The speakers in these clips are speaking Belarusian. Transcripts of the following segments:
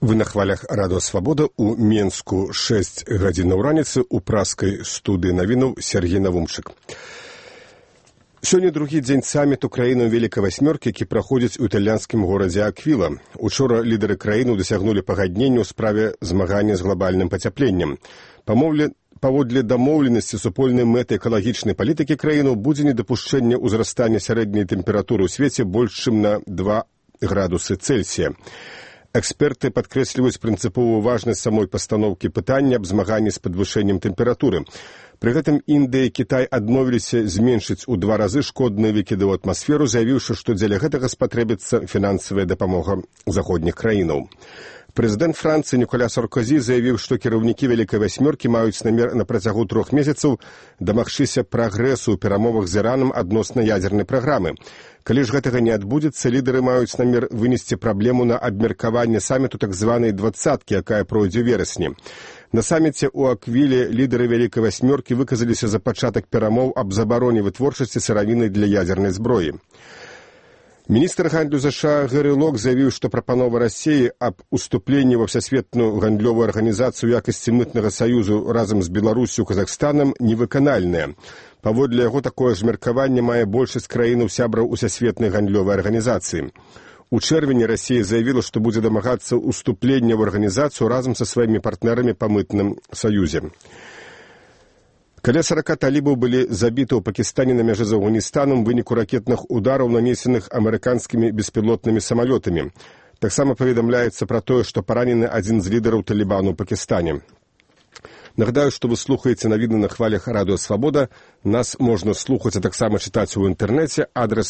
Вы на хвалях радыё «Свабода» у Менску 6 гадзін раніцы у праскай студыі навінаў Сергей Навумчык. Сёння другі дзень саміту краінаў Вялікай Васьмёркі, які праходзіць у італьянскім горадзе Аквіла. Учора лідары краіны дасягнулі пагаднення ў справе змагання з глобальным пацяпленнем. Паводле дамоўленасці супольнай мэты экалагічнай палітыкі краіну будзе недапушчэнне ўзрастання сярэдняй тэмпературы ў свеце больш чым на 2 градусы Цельсія. Эксперты падкрэсліваюць прынцыповую важнасць самой пастаноўкі пытання аб змаганні з падвышэннем тэмпературы. Пры гэтым Індыя і Кітай адмовіліся зменшыць у 2 разы шкодныя выкіды ў атмасферу, заявіўшы, што дзеля гэтага спатрэбіцца фінансавая дапамога заходніх краінаў. Прэзідэнт Францыі Ніколя Саркозі заявіў, што кіраўнікі Вялікай Васьмёркі маюць намер на працягу 3 месяцаў дамагчыся прагрэсу ў перамовах з Іранам адносна ядзернай праграмы. Калі ж гэтага не адбудзецца, лідары маюць намер вынесці праблему на абмеркаванне саміту так званай «двадцаткі», якая пройдзе ў верасні. На саміце ў Аквіле лідары Вялікай Васьмёркі выказаліся за пачатак перамоў аб забароне вытворчасці сыравіны для ядзернай зброі. Міністр гандлю США Гэри Лок заявіў, што прапанова Расіі аб уступленні ва всесветную гандлёвую арганізацыю якасці мытнага саюзу разам з Беларусю і Казахстанам невыканальная. Паводле яго такое ж меркаванне мае большасць краінаў сябраў усесветнай гандлёвай арганізацыі. У чэрвені Расія заявіла, што будзе дамагацца уступлення ў арганізацыю разам са сваімі партнерамі па мытным саюзе. Каля 40 талібаў былі забіты ў Пакістане на мяжы з Афганістанам у выніку ракетных удараў, нанесеных амерыканскімі беспілотнымі самалётамі. Таксама паведамляецца пра тое, што паранены адзін з лідараў Талібану ў Пакістане. Нагадаю, што вы слухаеце навіны на хвалях радыё «Свабода». Нас можна слухаць, а таксама чытаць у інтэрнэце, адрес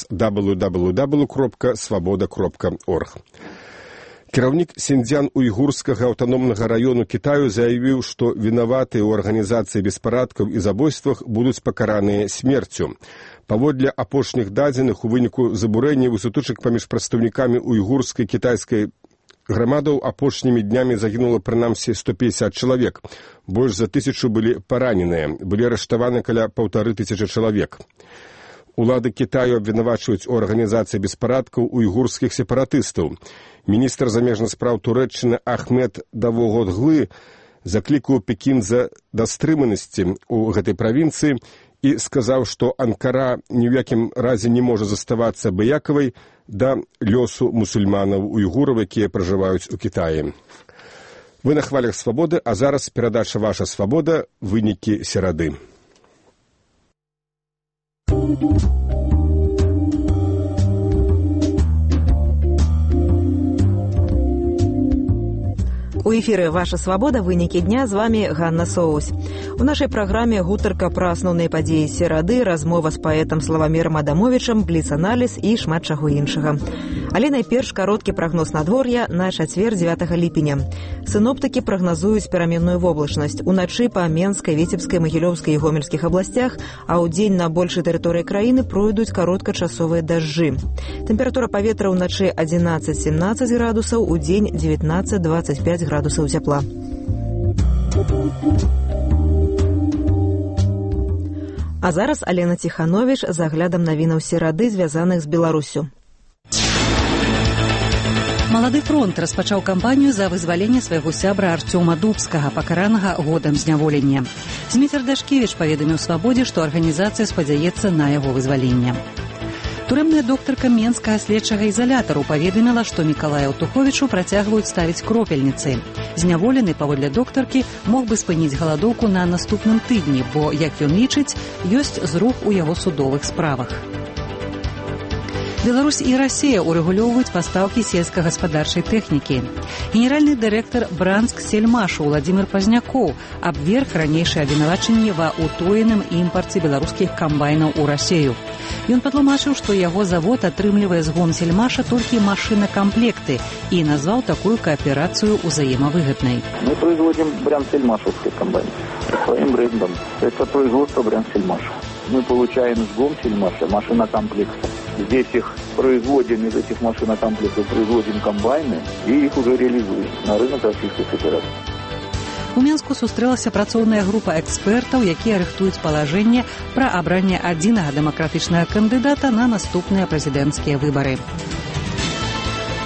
www.swaboda.org. Кіраўнік Сіньцзян-Уйгурскага аўтаномнага раёну Кітаю заявіў, што вінаватыя ў арганізацыі беспарадкаў і забойствах будуць пакараныя смерцю. Паводле апошніх дадзеных, у выніку забурэння высутычак паміж прадстаўнікамі уйгурскай кітайскай грамадаў апошнімі днямі загінула прынамсі 150 чалавек. Больш за 1000 былі параненыя. Былі арыштаваны каля 1500 чалавек. Улады Кітаю абвінавачваюць у арганізацыі беспарадкаў уйгурскіх сепаратыстаў. Міністр замежных спраў Турэччыны Ахмед Давуотоглы заклікаў Пекін да стрыманасці ў гэтай правінцыі і сказаў, што Анкара ні ў якім разе не можа заставацца абыякавай да лёсу мусульманаў-уйгураў, якія пражываюць у Кітаі. Вы на хвалях «Свабоды», а зараз перадача «Ваша свабода», вынікі серады. У эфіры «Ваша свабода», вынікі дня, з вами Ганна Соус. У нашай праграме гутарка пра асноўныя падзеі серады, размова з паэтам Славамірам Адамовічам, бліц-аналіз і шмат чаго іншага. Але найперш кароткі прагноз надвор'я на чацвер 9 ліпеня. Сіноптыкі прагназуюць пераменную воблачнасць. Уначы па Менскай, Віцебскай, Магілёўскай і Гомельскіх абласцях, а ў дзень на большай тэрыторыі краіны пройдуць кароткачасовыя дажджы. Тэмпература паветра ўначы 11-17 градусаў, у дзень 19-25 градусаў цяпла. А зараз Алена Ціхановіч з аглядам навінаў серады, звязаных з Беларусю. Малады фронт распачаў кампанію за вызваленне свайго сябра Арцёма Дубскага, пакаранага годам зняволення. Зміцер Дашкевіч паведаміў «Свабодзе», што арганізацыя спадзяецца на яго вызваленне. Турэмная доктарка Менскага следчага ізалятару паведаміла, што Мікалаю Туховічу працягваюць ставіць кропельніцы. Зняволены, паводле доктаркі, мог бы спыніць галадоўку на наступным тыдні, бо, як ён лічыць, ёсць зрух у яго судовых справах. Беларусь і Расія урэгулёўваюць пастаўкі сельскагаспадарчай тэхнікі. Генеральны дырэктар Бранск-Сельмашу Владзімір Пазнякоў абверг ранейшае абвінавачанне ва ўтоеным імпарце беларускіх камбайнаў у Расію. Ён патлумачыў, што яго завод атрымлівае з Гомсельмаша толькі машинакамплекты і назваў такую кааперацыю ўзаемавыгаднай. Мы производим Брянсельмашевский комбайн своим брендом. Это производство Брянсельмаша. Мы получаем с Гомсельмаша машинокомплекты. Здесь их производим, из этих машинокомплектов производим комбайны и их уже реализуем на рынок Российской Федерации. У Менску сустрэлася працоўная група экспертаў, якія рыхтуюць палажэнне пра абранне адзінага дэмакратычнага кандыдата на наступныя прэзідэнцкія выбары.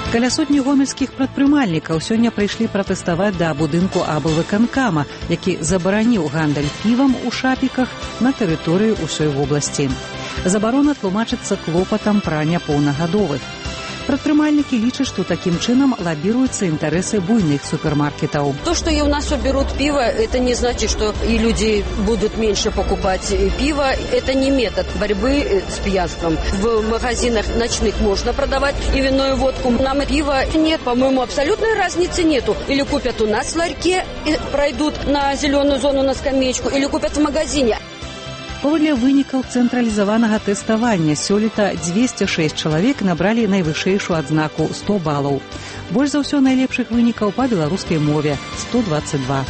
Каля сотні гомельскіх прадпрымальнікаў сёння прыйшлі пратэставаць да будынку аблвыканкама, які забараніў гандаль півам у шапіках на тэрыторыі ўсёй вобласці. Забарона тлумачыцца клопатам пра няпоўнагадовых. Прадпрымальнікі лічаць, што такім чынам лабіруюцца інтарэсы буйных супермаркетаў. То, что и у нас уберут пиво, это не значит, что и люди будут меньше покупать пиво. Это не метод борьбы с пьянством. В магазинах ночных можно продавать и вино, и водку. Нам и пива нет, по-моему, абсолютной разницы нету. Или купят у нас в ларьке и пройдут на зеленую зону на скамеечку, или купят в магазине. Паводле вынікаў цэнтралізаванага тэставання сёлета 206 чалавек набралі найвышэйшую адзнаку 100 балаў. Больш за ўсё найлепшых вынікаў па беларускай мове 122.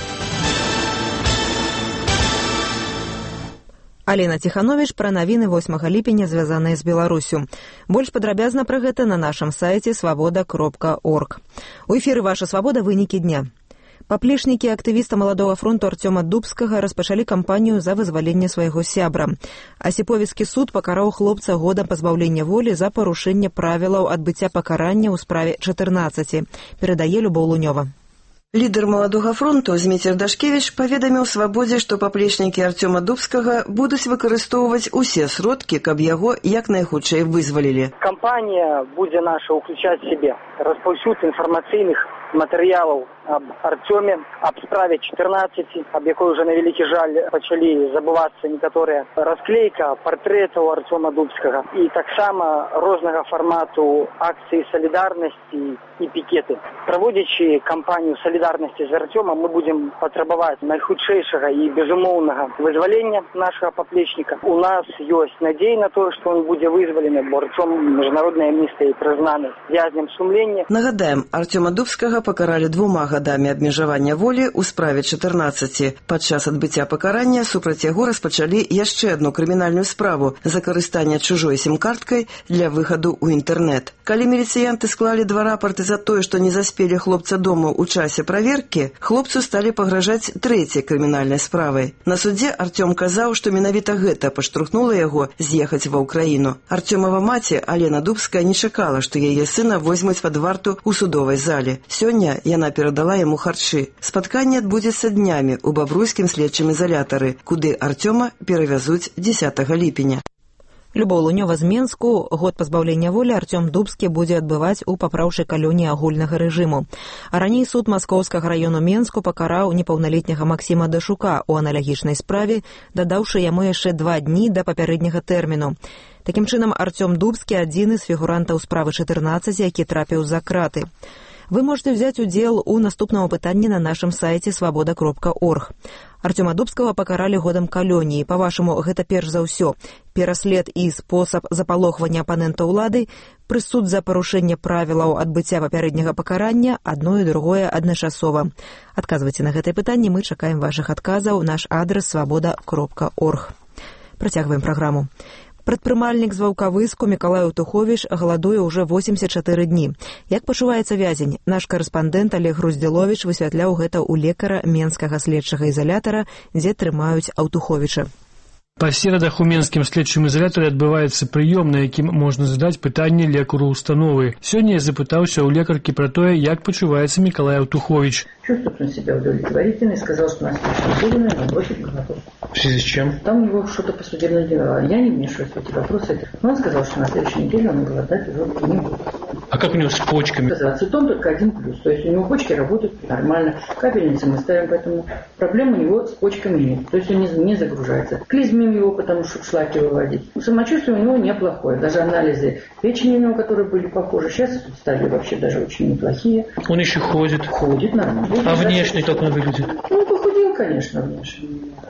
Алена Ціхановіч пра навіны 8 ліпеня, звязаныя з Беларусю. Больш падрабязна пра гэта на нашым сайце свабода.орг. У эфіры «Ваша свабода. Вынікі дня». Паплечнікі актывіста Маладога фронту Артёма Дубскага распачалі кампанію за вызваленне свайго сябра. Асіповіцкі суд пакараў хлопца годам пазбаўлення волі за парушэнне правілаў адбыцця пакарання ў справе 14. Перадае Любоў Лунёва. Лідар Маладога фронту Зміцер Дашкевіч паведаміў свабодзе, што паплечнікі Артёма Дубскага будуць выкарыстоўваць усе сродкі, каб яго як найхутчэй вызвалілі. Кампанія будзе наша ўключаць сябе распаўсюд інфармацыйных матэрыялаў аб Артёме, аб справе 14, аб якой уже на вялікі жаль пачалі забывацца некаторыя, расклейка партрэтаў Артёма Дубскага і таксама рознага фармату акцыі салідарнасці і пікеты. Праводзячы кампанію салідарнасці з Артёмам, мы будзем патрабаваць найхутчэйшага і безумоўнага вызвалення нашага паплечніка. У нас ёсць надзея на тое, што он будзе вызвалены, бо Артём міжнароднай амністыяй прызнаны вязнем сумлення. Нагадаем, Артёма Дубскага пакаралі 2 гадамі абмежавання волі ў справе 14. Падчас адбыцця пакарання супраць яго распачалі яшчэ адну крымінальную справу за карыстанне чужой сім-карткай для выхаду ў інтэрнэт. Калі міліцыянты склалі 2 рапарты за тое, што не заспелі хлопца дома ў часе праверкі, хлопцу сталі пагражаць 3-й крымінальнай справай. На судзе Артём казаў, што менавіта гэта паштурхнула яго з'ехаць ва ўкраіну. Артёмава маці Алена Дубская не чакала, што яе сына возьмуць пад варту ў судовай зале. Сёння яна перадала яму харчы. Спатканне адбудзецца днямі ў бабруйскім следчым ізалятары, куды Артёма перавязуць 10 ліпеня. Любоў Лунёва з Менску. Год пазбаўлення волі Артём Дубскі будзе адбываць у папраўчай калоніі агульнага рэжыму. А раней суд Маскоўскага раёну Менску пакараў непаўналетняга Максіма Дашука ў аналагічнай справе, дадаўшы яму яшчэ 2 дні да папярэдняга тэрміну. Такім чынам, Артём Дубскі адзіны з фігурантаў справы 14, які трапіў за краты. Вы можете взять удзел у наступному пытанні на нашым сайце свабода.орг. Артёма Дубскага пакаралі годам калоніі. Па-вашаму, гэта перш за ўсё пераслед і спосаб запалохвання апанента ўлады, прысуд за парушэнне правілаў адбыцця папярэдняга пакарання, адно і другое адначасова. Адказвайце на гэтае пытанне, мы чакаем вашых адказаў. Наш адрес свабода.орг. Працягваем праграму. Прадпрымальнік з Ваўкавыску Мікалай Утуховіч галадуе ўжо 84 дні. Як пачуваецца вязень? Наш карэспандэнт Олег Груздзіловіч высвятляў гэта ў лекара Менскага следчага ізалятара, дзе трымаюць Аўтуховіча. Па серадах у Менскім следчым ізалятары адбываецца прыём, на якім можна задаць пытанне лекару установы. Сёння я запытаўся ў лекаркі пра тое, як пачуваецца Мікалай Аўтуховіч. Чувствует он себя удовлетворительно и сказал, что на следующей неделе он бросит голодовку. В связи с чем? Там у него что-то по судебному делу. Я не вмешиваюсь в эти вопросы. Но он сказал, что на следующей неделе он голодать уже не будет. А как у него с почками? С ацетон только 1+. То есть у него почки работают нормально. Капельницы мы ставим, поэтому проблем у него с почками нет. То есть он не загружается. Клизмим его, потому что шлаки выводить. Самочувствие у него неплохое. Даже анализы печени у него, которые были похожи, сейчас стали вообще даже очень неплохие. Он еще ходит? Ходит нормально. А внешне как он выглядит? Ну, похудел, конечно, внешне.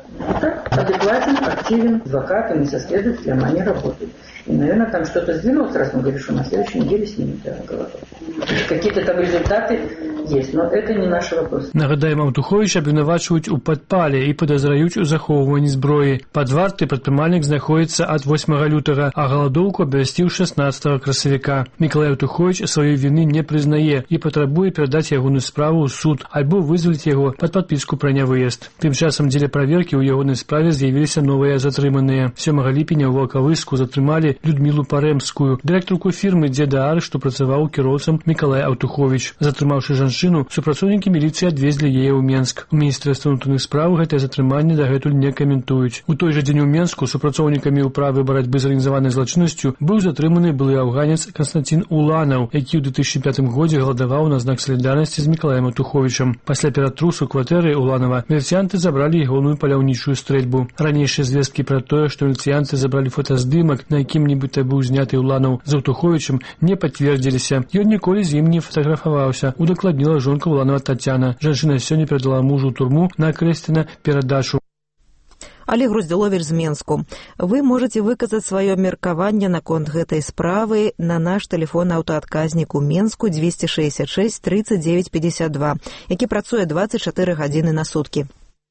А так, адекватен, активен, адвокатами, со следователем они работают. И, наверное, там что-то сдвинулось, раз он говорит, что на следующей неделе снимет голодовку. Какие-то там результаты есть, но это не наш вопрос. Нагадаем, Аўтуховіча абвінавачваюць у падпале і падазраюць у захоўванні зброі. Пад вартай прадпрымальнік знаходзіцца ад 8 лютага, а галадоўку абвясціў 16 красавіка. Мікалай Аўтуховіч сваёй віны не прызнае і патрабуе перадаць ягоную справу ў суд альбо вызваліць яго пад падпіску пра нявыезд. Тым часам дзеля праверкі ў ягонай справе з'явіліся новыя затрыманыя. 7 ліпеня ў Валкавыску затрымалі Людмілу Парэмскую, дырэктарку фірмы «Дзеда Ар», што працаваў кіроўцам Мікалай Аўтуховіч. Затрымаўшы жанчыну, супрацоўнікі міліцыі адвезлі яе ў Менск. У міністэрстве ўнутраных спраў гэтае затрыманне дагэтуль не каментуюць. У той жа дзень у Менску супрацоўнікамі ўправы барацьбы з арганізаванай злачыннасцю быў затрыманы былы афганец Константин Уланаў, які ў 2005 годзе галадаваў на знак салідарнасці з Мікалаем Аўтуховічам. Пасля ператрусу кватэры Уланава міліцыянты забралі ягоную паляўнічую стрэльбу. Ранейшыя звесткі пра тое, што міліцыянты забралі фотаздымак, на якім нібыта быў зняты Уланаў з Аўтуховічам, не пацвердзіліся. Ён ніколі з ім не фатаграфаваўся, удакладніла жонка Уланава Тацяна. Жанчына сёння перадала мужу ў турму на Акрэсціна перадачу. Олег Груздзіловіч з Менску. Вы можете выказаць сваё меркаванне наконт гэтай справы на наш тэлефон аўтаадказнік у Менску 266 39 52, які працуе 24 гадзіны на суткі.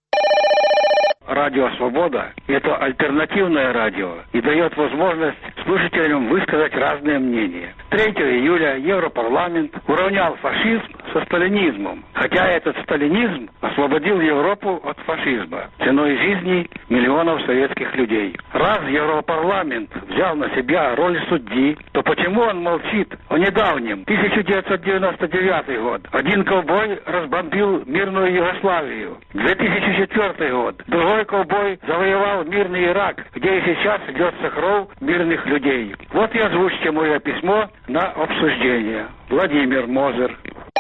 Радио «Свобода» – это альтернативное радио и дает возможность слушателям высказать разные мнения. 3 июля Европарламент уравнял фашизм со сталинизмом, хотя этот сталинизм освободил Европу от фашизма ценой жизни миллионов советских людей. Раз Европарламент взял на себя роль судьи, то почему он молчит о недавнем 1999 год? Один ковбой разбомбил мирную Югославию. 2004 год. Другой ковбой завоевал мирный Ирак, где и сейчас льется кровь мирных людей. Вот и озвучьте мое письмо на обсуждение. Владимир Мозер.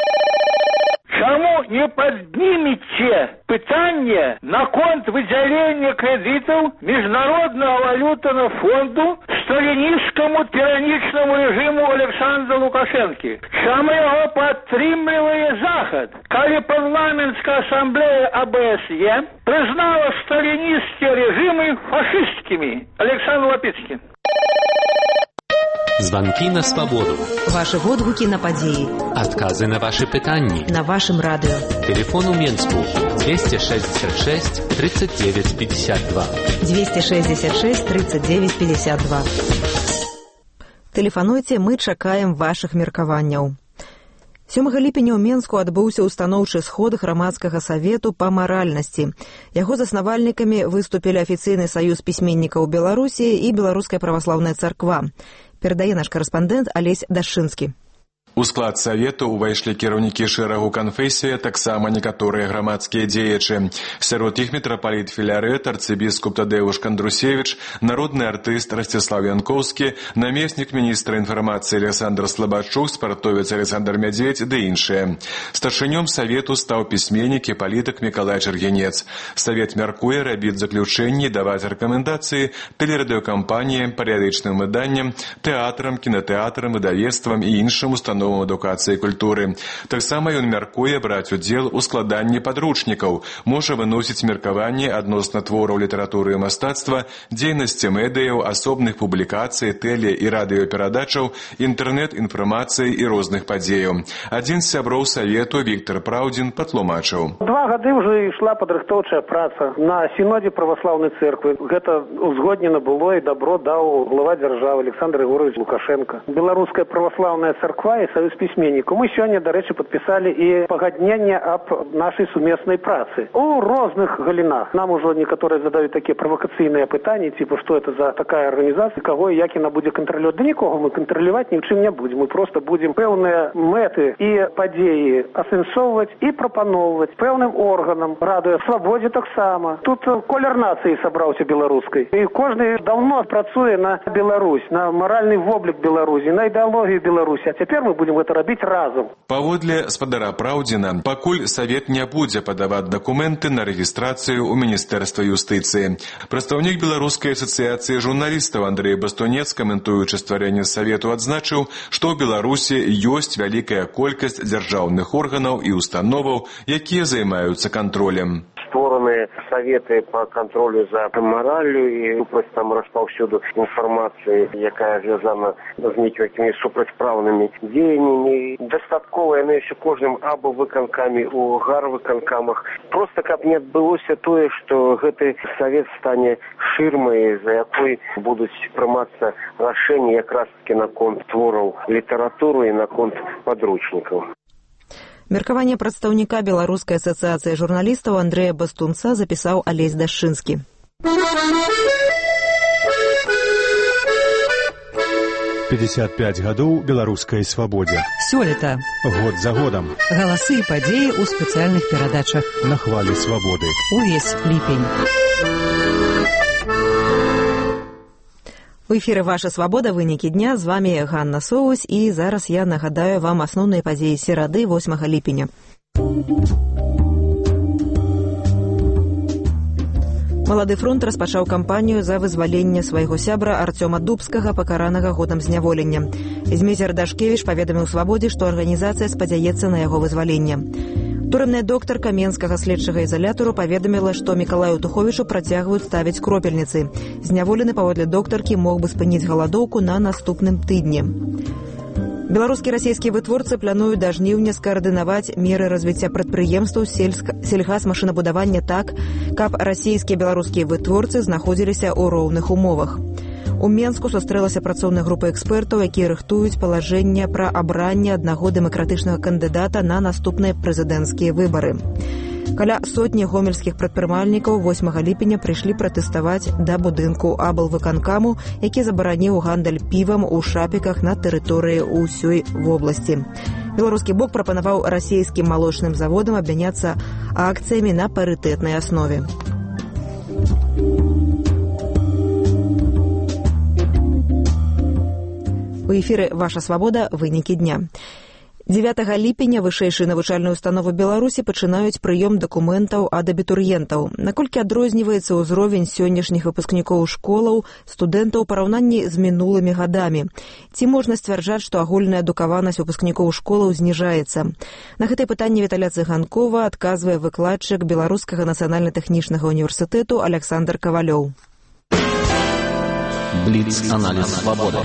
Чому не поднимете питання наконт выделения кредитов Международного валютного фонду сталинистскому тираничному режиму Александра Лукашенко? Чому його підтримує Захід? Коли парламентська асамблея ОБСЕ признала сталинистские режимы фашистскими? Александр Лапицкий. Звонки на свободу. Ваши водгуки на падеи. Отказы на ваши питания. На вашем радио. Телефон у Менску 266 39 52. 266 39 52. Телефануйте, мы чакаем ваших меркаванняў. 7 ліпеня ў Менску адбыўся устаноўчы сход грамадскага савету па маральнасці. Яго заснавальнікамі выступілі афіцыйны саюз пісьменнікаў Беларусі і Беларуская праваслаўная царква. Перадае наш карэспандэнт Алесь Дашчынскі. У склад савету ўвайшлі кіраўнікі шэрагу канфесіі, таксама некаторыя грамадскія дзеячы. Сярод іх мітрапаліт Філарэт, арцыбіскуп Тадэуш Кандрусевіч, народны артыст Расціслаў Янкоўскі, намеснік міністра інфармацыі Александр Слабачук, спартовец Александр Мядзведь ды іншыя. Старшынём савету стаў пісьменнік і палітык Мікалай Чаргінец. Савет мяркуе рабіць заключэнні, даваць рэкамендацыі тэлерадыёкампаніям, перыядычным выданням, тэатрам, кінатэатрам, выдавецтвам і іншым установам адукацыі і культуры. Таксама ён мяркуе браць удзел у складанні падручнікаў, можа выносіць меркаванне адносна твораў літаратуры і мастацтва, дзейнасці медыяў, асобных публікацый, тэле- і радыёперадачаў, інтэрнэт-інфармацыі і розных падзеяў. Адзін з сяброў савету, Віктор Праўдзін, патлумачыў. 2 гады ўжо ішла падрыхтоўчая праца на сінодзе праваслаўнай цэрквы. Гэта узгоднена было і добро даў глава дзяржавы Александр Григорьевич Лукашенко. Беларуская праваслаўная царква і саюз пісьменнікаў. Мы сёння, дарэчы, падпісалі і пагадненне аб нашай сумеснай працы. У розных галінах. Нам ужо некаторыя задаюць такія правакацыйныя пытанні, типу, што это за такая арганізацыя, каго і як яна будзе кантраляваць. Да нікога мы кантраляваць ні ў чым не будзем. Мы проста будзем пэўныя мэты і падзеі асэнсоўваць і прапаноўваць пэўным органам. Радыё Свабодзе таксама. Тут колер нацыі сабраўся беларускай. І кожны даўно працуе на Беларусь, на маральны воблік Беларусі, на ідэалогію Беларусі. А цяпер мы будем гэта рабіць разам. Паводле спадара Праўдзіна, пакуль савет не будзе падаваць дакументы на рэгістрацыю ў Міністэрства юстыцыі. Прадстаўнік Беларускай асацыяцыі журналістаў Андрэй Бастунец, каментуючы стварэнне савету, адзначыў, што ў Беларусі ёсць вялікая колькасць дзяржаўных органаў і установаў, якія займаюцца кантролем. створаны советы по контролю за моралью и супраць там распаўсюду информации, якая звязана з нейкімі супрацьпраўнымі дзеяннямі. Дастаткова яны еще кожным або выканкамі у гарвыканкамах. Просто каб не адбылося тое, што гэты совет стане ширмой, за якой будуць прымацца рашэнні якраз-таки наконт твораў літаратуры і наконт падручнікаў. Меркаванне прадстаўніка Беларускай асацыяцыі журналістаў Андрэя Бастунца запісаў Алесь Дашчынскі. 55 гадоў беларускай свабодзе. Сёлета. Год за годам. Галасы і падзеі ў спецыяльных перадачах. На хвалі свабоды. Увесь ліпень. У эфіры «Ваша свабода. Вынікі дня». З вами Ганна Соусь. І зараз я нагадаю вам асноўныя падзеі серады 8 ліпеня. Малады фронт распачаў кампанію за вызваленне свайго сябра Артёма Дубскага, пакаранага годам зняволення. Змейзер Дашкевіч паведаміў «Свабодзе», што арганізацыя спадзяецца на яго вызваленне. Турэмная доктарка Менскага следчага ізалятару паведаміла, што Мікалаю Туховічу працягваюць ставіць кропельніцы. Зняволены, паводле доктаркі, мог бы спыніць галадоўку на наступным тыдні. Беларускія і расійскія вытворцы плануюць да жніўня скаардынаваць меры развіцця прадпрыемстваў сельгасмашынабудавання так, каб расійскія і беларускія вытворцы знаходзіліся ў роўных умовах. У Менску сустрэлася працоўная група экспертаў, якія рыхтуюць палажэнне пра абранне аднаго дэмакратычнага кандыдата на наступныя прэзідэнцкія выбары. Каля сотні гомельскіх прадпрымальнікаў 8 ліпеня прыйшлі пратэставаць да будынку аблвыканкаму, які забараніў гандаль півам у шапіках на тэрыторыі ўсёй вобласці. Беларускі бок прапанаваў расійскім малочным заводам абмяняцца акцыямі на парытэтнай аснове. У эфіры «Ваша свабода. Вынікі дня». 9 ліпеня вышэйшыя навучальныя ўстановы Беларусі пачынаюць прыём дакументаў ад абітурыентаў. Наколькі адрозніваецца ўзровень сённяшніх выпускнікоў школаў, студэнтаў у параўнанні з мінулымі гадамі? Ці можна сцвярджаць, што агульная адукаванасць выпускнікоў школаў зніжаецца? На гэтае пытанне Віталя Цыганкова адказвае выкладчык Беларускага нацыянальна-тэхнічнага універсітэту Александр Кавалёў. Бліц-аналіз свабоды.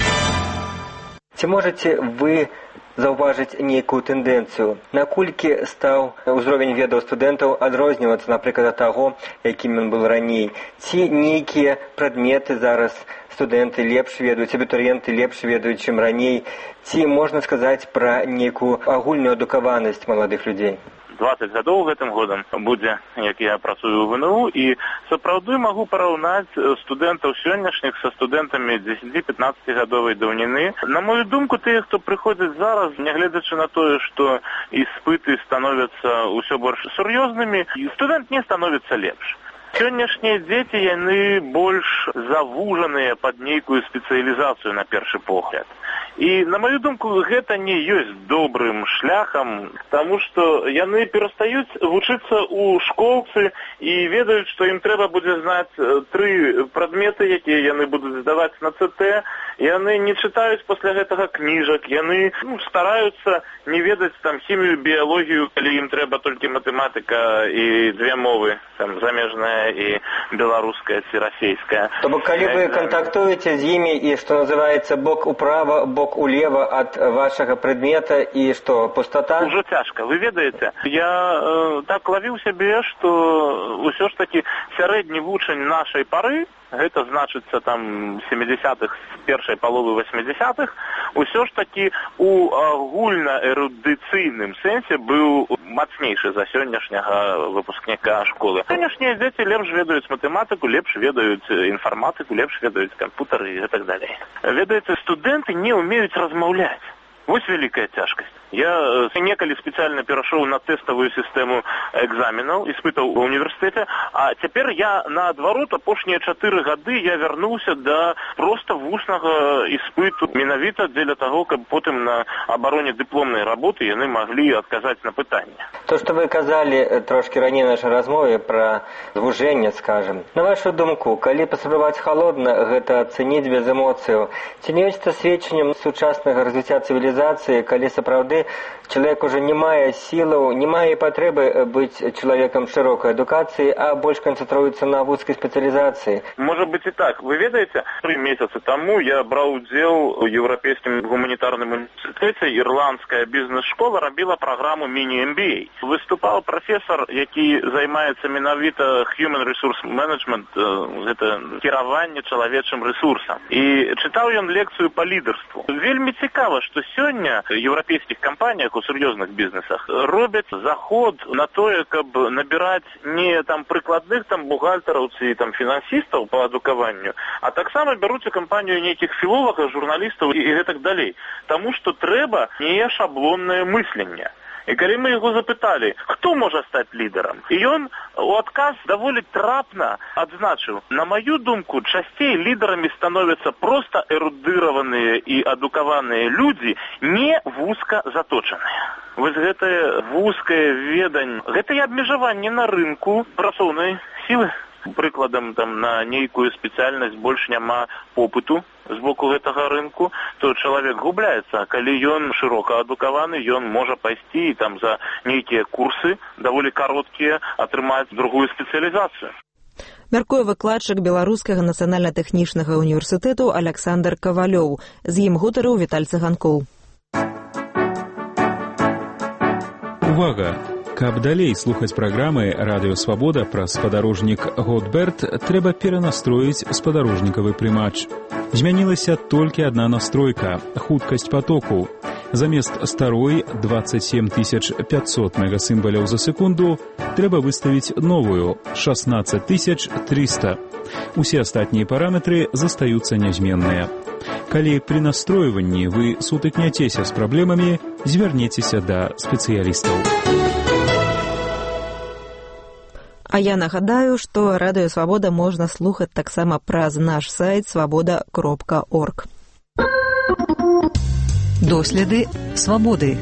Ці можаце вы заўважыць нейкую тэндэнцыю? Наколькі стаў узровень ведаў студэнтаў адрознівацца, напрыклад, ад таго, якім ён быў раней? Ці нейкія прадметы зараз студэнты лепш ведаюць, абітурыенты лепш ведаюць, чым раней? Ці можна сказаць пра нейкую агульную адукаванасць маладых людзей? 20 гадоў гэтым годам будзе, як я працую ў ВНУ, і сапраўды магу параўнаць студэнтаў сённяшніх са студэнтамі 10-15гадовай даўніны. На мою думку, тыя, хто прыходзіць зараз, нягледзячы на тое, што іспыты становяцца ўсё больш сур'ёзнымі, студэнт не становіцца лепш. Сённяшнія дзеці, яны больш завужаныя пад нейкую спецыялізацыю на першы погляд. І, на маю думку, гэта не ёсць добрым шляхам, таму што яны перастаюць вучыцца ў школцы і ведаюць, што ім трэба будзе знаць 3 прадметы, якія яны будуць здаваць на ЦТ. Яны не чытаюць пасля гэтага кніжак, яны стараюцца не ведаць там хімію, біялогію, калі ім трэба толькі матэматыка і 2 мовы, там замежная і беларуская ці расейская. То бок, калі вы кантактуеце з імі і, што называецца, бок управа, бок улева ад вашага прадмета, і што, пустата? Ужо цяжка. Вы ведаеце, я так лавіў сябе, што ўсё ж такі сярэдні вучань нашай пары, гэта значыцца там 70-х, з першай паловы 80-х, усё ж такі у агульнаэрудыцыйным сэнсе быў мацнейшы за сённяшняга выпускніка школы. Сённяшнія дзеці лепш ведаюць матэматыку, лепш ведаюць інфарматыку, лепш ведаюць кампутары і так далей. Ведаеце, студэнты не ўмеюць размаўляць. Вось вялікая цяжкасць. Я некалі спецыяльна перашоў на тэставую сістэму экзаменаў, іспытаў ва універсітэце, а цяпер я, наадварот, апошнія 4 гады я вярнуўся да проста вуснага іспыту, менавіта дзеля таго, каб потым на абароне дыпломнай работы яны маглі адказаць на пытанне. То, што вы казалі трошкі раней нашай размове пра звужэнне, скажем. На вашу думку, калі паспрабаваць халодна гэта ацэніць без эмоцыяў, ці не ёсць сведчаннем сучаснага развіцця цывілізацыі, калі сапраўды калі человек уже не мае силу, не мае патрэбы быть человеком широкой адукации, а больше концентруется на вузкой специализации. Может быть и так. Вы ведаете, 3 месяца тому я брал удел в Европейском гуманитарном университете. Ирландская бизнес-школа робила программу мини-MBA. Выступал профессор, який займаецца менавіта human resource management, это кіраванне чалавечым ресурсам. И читал он лекцию по лидерству. Вельми цікава, что сегодня в европейских компаниях, у серьезных бизнесах, робят заход на то, каб набирать не там прикладных там бухгалтеров и там финансистов по адукаванню, а так само берут компанию неких филологов, журналистов и так далее. Тому, что трэба не шаблонное мысление. И когда мы его запытали, кто может стать лидером, и он у отказ довольно трапно отзначил: на мою думку, частей лидерами становятся просто эрудированные и адукованные люди, не вузко заточенные. Вот это вузкое ведание, это и обмежевание на рынку працоўнай силы. Прыкладам там на нейкую спецыяльнасць больш няма попыту з боку гэтага рынку, то чалавек губляецца. А калі ён шырока адукаваны, ён можа пайсці і там за нейкія курсы даволі кароткія атрымаць другую спецыялізацыю. Мяркуе выкладчык Беларускага нацыянальна-тэхнічнага універсітэту Аляксандр Кавалёў. З ім гутарыў Віталь Цыганкоў. Увага! Каб далей слухаць праграмы «Радыё Свабода» пра спадарожнік Готберт, трэба перанастроіць спадарожнікавы прымач. Змянілася толькі адна настройка – хуткасць патоку. Замест старой 27 500 мегасімбаляў за секунду трэба выставіць новую – 16 300. Усе астатнія параметры застаюцца нязменныя. Калі пры настройванні вы сутыкняцеся з праблемамі, звярнецеся да спецыялістаў. А я нагадаю, што Радыё Свабода можна слухаць таксама праз наш сайт свабода.орг. Доследы свабоды.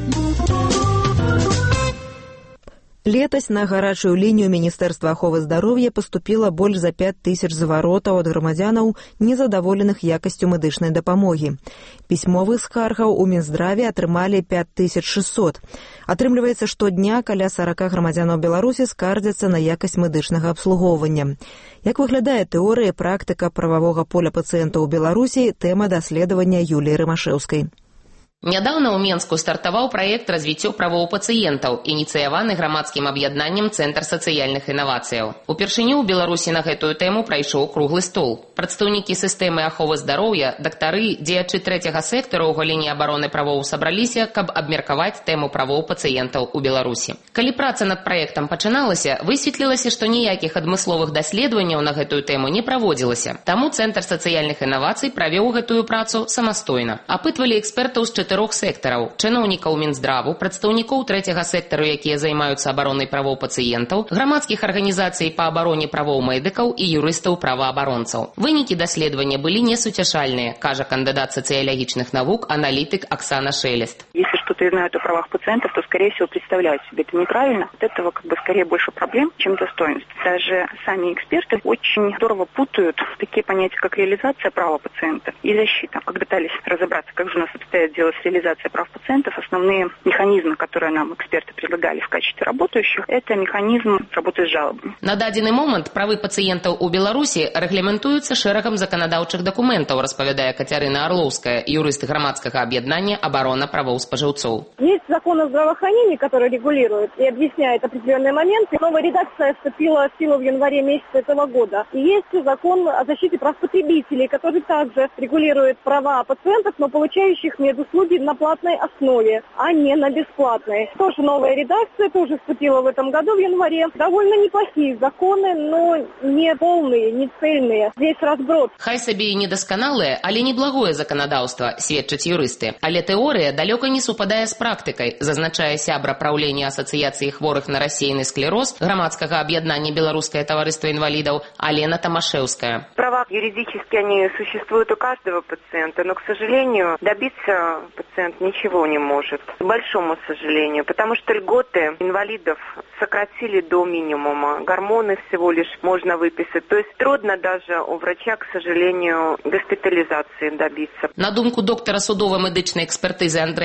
Летась на гарачую лінію Міністэрства аховы здароўя паступіла больш за 5000 зваротаў ад грамадзянаў, незадаволеных якасцю медычнай дапамогі. Пісьмовых скаргаў у Мінздраве атрымалі 5600. Атрымліваецца, штодня каля 40 грамадзянаў Беларусі скардзяцца на якасць медычнага абслугоўвання. Як выглядае тэорыя і практыка прававога поля пацыентаў у Беларусі, тэма даследавання Юліі Рымашэўскай. Нядаўна ў Менску стартаваў праект развіццё правоў пацыентаў, ініцыяваны грамадскім аб'яднаннем Цэнтр сацыяльных інавацыяў. Упершыню ў Беларусі на гэтую тэму прайшоў круглы стол. Прадстаўнікі сістэмы аховы здароўя, дактары, дзеячы трэцяга сектару ў галіне абароны правоў сабраліся, каб абмеркаваць тэму правоў пацыентаў у Беларусі. Калі праца над праектам пачыналася, высветлілася, што ніякіх адмысловых даследаванняў на гэтую тэму не праводзілася. Таму Цэнтр сацыяльных інавацый правёў гэтую працу самастойна. Апытвалі экспертаў з 4 сектараў: чыноўнікаў Мінздраву, прадстаўнікоў трэцяга сектару, якія займаюцца абаронай правоў пацыентаў, грамадскіх арганізацый па абароне правоў медыкаў і юрыстаў праваабаронцаў. Вынікі даследавання былі несуцяшальныя, кажа кандыдат сацыялагічных навук, аналитик Оксана Шелест. Если что-то знают о правах пациентов, то, скорее всего, представляют себе это неправильно. От этого скорее больше проблем, чем достоинств. Даже сами эксперты очень здорово путают такие понятия, как реализация права пациента и защита. Когда пытались разобраться, как же у нас обстоят дела с реализацией прав пациентов, основные механизмы, которые нам эксперты предлагали в качестве работающих, это механизм работы с жалобами. На дадзены момант правы пациентаў у Беларусі рэгламентуюцца шэрагам заканадаўчых дакументаў, распавядае Кацярына Арлоўская, юрыст грамадскага аб'яднання «Абарона правоў спажыўцоў». Есть закон о здравоохранении, который регулирует и объясняет определенные моменты. Новая редакция вступила в силу в январе месяце этого года. И есть закон о защите прав потребителей, который также регулирует права пациентов, но получающих медуслуги на платной основе, а не на бесплатной. Тоже новая редакция, тоже вступила в этом году в январе. Довольно неплохие законы, но не полные, не цельные. Здесь разброд. Хай сабе і недасканалае, але неблагое заканадаўства, сведчаць юрысты. Але тэорыя далёка не супадае з практыкай, зазначае сябра праўлення асацыяцыі хворых на рассеяны склероз грамадскага аб'яднання Беларускае таварыства інвалідаў Алена Тамашэўская. Права юридически они существуют у каждого пациента, но, к сожалению, добиться пациент ничего не может. К большому сожалению, потому что льготы инвалидов сократили до минимума. Гормоны всего лишь можно выписать. То есть трудно даже у врача, к сожалению, госпитализации добиться. На думку доктора судова-медычнай экспертызы Андрэя Фаменкі,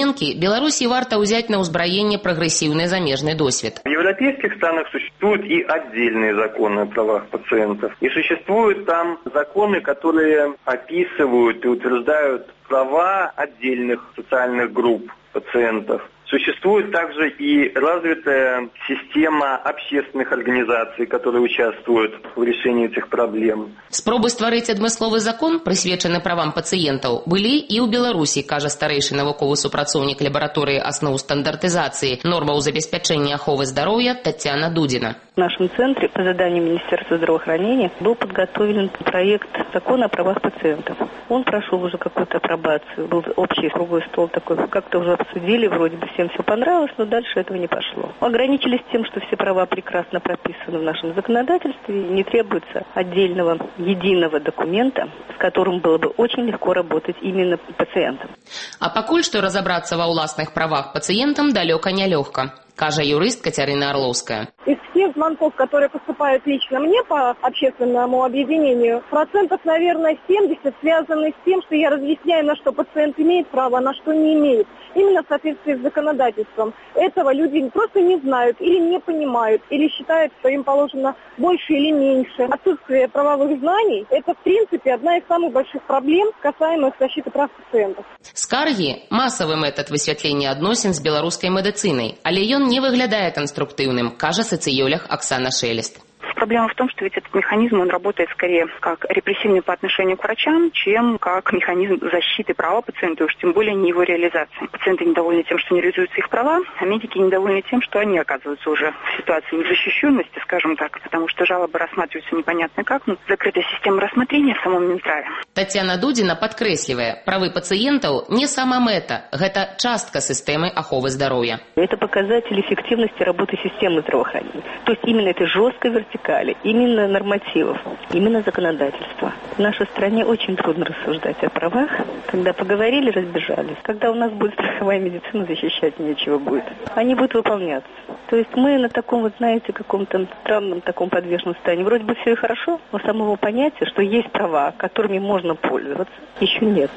ацэнкі, Беларусі варта ўзяць на ўзбраенне прагрэсіўны замежны досвед. В европейских странах существуют и отдельные законы о правах пациентов. И существуют там законы, которые описывают и утверждают права отдельных социальных групп пациентов. Существует также и развитая система общественных организаций, которые участвуют в решении этих проблем. Спробы стварыць адмысловы закон, прысвечаны правам пацыентаў, былі і ў Беларусі, кажа старэйшы навуковы супрацоўнік лабараторыі асноў стандартызацыі нормаў забеспячэння аховы здароўя Татьяна Дудина. В нашем центре по заданию Министерства здравоохранения был подготовлен проект закона о правах пациентов. Он прошел уже какую-то апробацию, был общий круглый стол такой, как-то уже обсудили, вроде бы всем все понравилось, но дальше этого не пошло. Ограничились тем, что все права прекрасно прописаны в нашем законодательстве, не требуется отдельного единого документа, с которым было бы очень легко работать именно пациентам. А пакуль што разобраться ва ўласных правах пациентам далёка не лёгка, кажа юрист Катерина Орловская. Из всех звонков, которые поступают лично мне по общественному объединению, процентов, наверное, 70 связаны с тем, что я разъясняю, на что пациент имеет право, а на что не имеет. Именно в соответствии с законодательством. Этого люди просто не знают или не понимают, или считают, что им положено больше или меньше. Отсутствие правовых знаний – это, в принципе, одна из самых больших проблем, касаемых защиты прав пациентов. Скаргі – масавы метад высвятлення адносін з беларускай медыцынай, але ён не выглядае канструктыўным, кажа сацыёлог Оксана Шелест. Проблема в том, что ведь этот механизм, он работает скорее как репрессивный по отношению к врачам, чем как механизм защиты права пациента, уж тем более не его реализации. Пациенты недовольны тем, что не реализуются их права, а медики недовольны тем, что они оказываются уже в ситуации незащищенности, скажем так, потому что жалобы рассматриваются непонятно как, закрытая система рассмотрения в самом Минздраве. Татьяна Дудина подкрэслівае, правы пациентаў не сама мэта, гэта частка сістэмы аховы здароўя. Это показатель эффективности работы системы здравоохранения. То есть именно этой жесткой вертикали, именно нормативов, именно законодательства. В нашей стране очень трудно рассуждать о правах. Когда поговорили, разбежались. Когда у нас будет страховая медицина, защищать нечего будет. Они будут выполняться. То есть мы на таком, вот знаете, каком-то странном таком подвешенном состоянии. Вроде бы все и хорошо, но самого понятия, что есть права, которыми можно пользоваться, еще нет.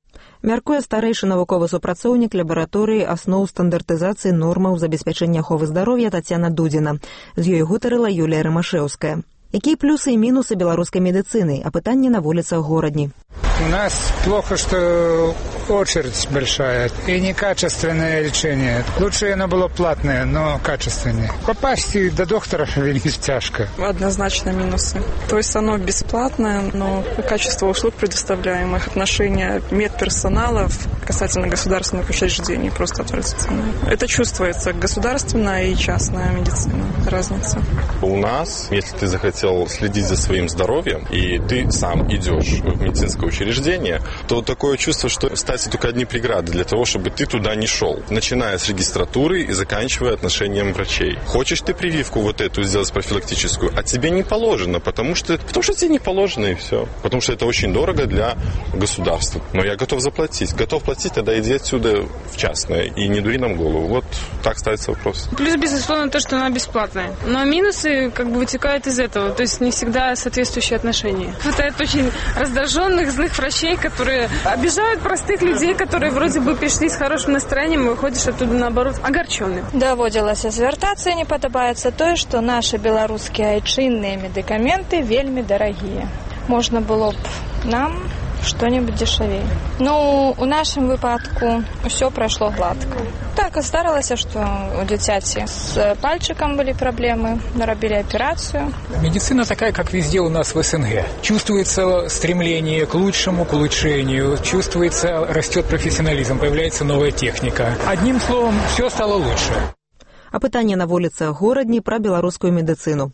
Мяркуе старэйшы навуковы супрацоўнік лабараторыі асноў стандартызацыі нормаў забеспячэння аховы здароўя Татьяна Дудина. З ёй гутарыла Юлія Ромашэўская. Якія плюсы и минусы белорусской медицины? Опытание на улицах городни. У нас плохо, что очередь большая и некачественное лечение. Лучше оно было платное, но качественнее. Попасть до доктора вельми тяжко. Однозначно минусы. То есть оно бесплатное, но качество услуг, предоставляемых, отношения медперсонала касательно государственных учреждений просто отвратительное. Это чувствуется государственная и частная медицина. Разница. У нас, если ты захотел следить за своим здоровьем, и ты сам идешь в медицинское учреждение, то такое чувство, что ставятся только одни преграды для того, чтобы ты туда не шел. Начиная с регистратуры и заканчивая отношением врачей. Хочешь ты прививку вот эту сделать профилактическую, а тебе не положено, потому что тебе не положено и все. Потому что это очень дорого для государства. Но я готов заплатить. Готов платить, тогда иди отсюда в частное и не дури нам голову. Вот так ставится вопрос. Плюс, безусловно, то, что она бесплатная. Но минусы вытекают из этого. То есть не всегда соответствующие отношения. Хватает очень раздраженных, злых врачей, которые обижают простых людей, которые вроде бы пришли с хорошим настроением, и выходишь оттуда, наоборот, огорченным. Даводзілася звяртацца, не падабаецца тое, што нашы беларускія айчынныя медыкаменты вельмі дарагія. Можна было б нам что-нибудь дешевее. Ну, у нашем выпадку все прошло гладко. Так, здарылася, что у дзіцяці с пальчиком были проблемы, наробили операцию. Медицина такая, как везде у нас в СНГ. Чувствуется стремление к лучшему, к улучшению, чувствуется, растет профессионализм, появляется новая техника. Одним словом, все стало лучше. Апытанне на вуліцах горадні пра беларускую медыцыну.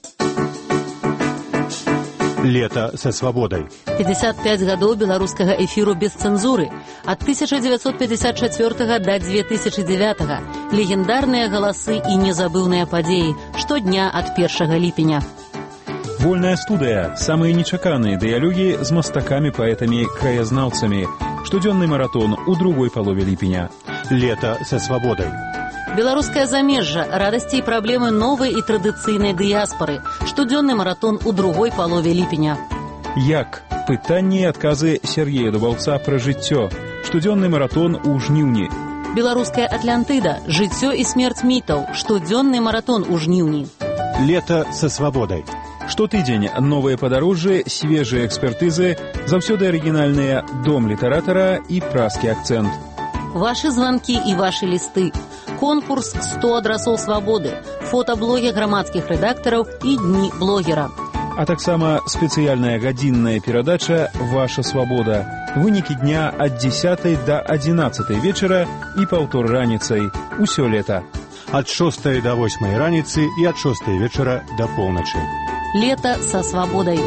Лето со свободой. 55 гадоў беларускага эфіру без цэнзуры. Ад 1954 до 2009. Легендарныя галасы і незабыўныя падзеі. Штодня ад 1 ліпеня. Вольная студыя. Самыя нечаканыя дыялогі з мастакамі, паэтамі, краязнаўцамі. Штодзённы маратон у другой палове ліпеня. Лето со свободой. Беларускае замежжа, радасці і праблемы новай і традыцыйнай дыяспары. Штодзённы маратон у другой палове ліпеня. Як? Пытанні і адказы Сергея Дубаўца пра жыццё. Штодзённы маратон у жніўні. Беларуская Атлантыда. Жыццё і смерць мітаў. Штодзённы маратон у жніўні. Лето со свободой. Штотыдзень новыя падарожжы, свежыя экспертызы, заўсёды арыгінальныя дом літаратара і празкі акцэнт. Вашы званкі і вашы лісты. Конкурс 100 адрасоў свабоды. Фотаблогі грамадскіх рэдактараў і дні блогера. А таксама спецыяльная гадзінная перадача «Ваша свабода». Вынікі дня ад 10 до 11 вечара і паўтор раніцай. Усё лета. От 6 до 8 раніцы и от 6 вечера до полночи. Лето со свободой.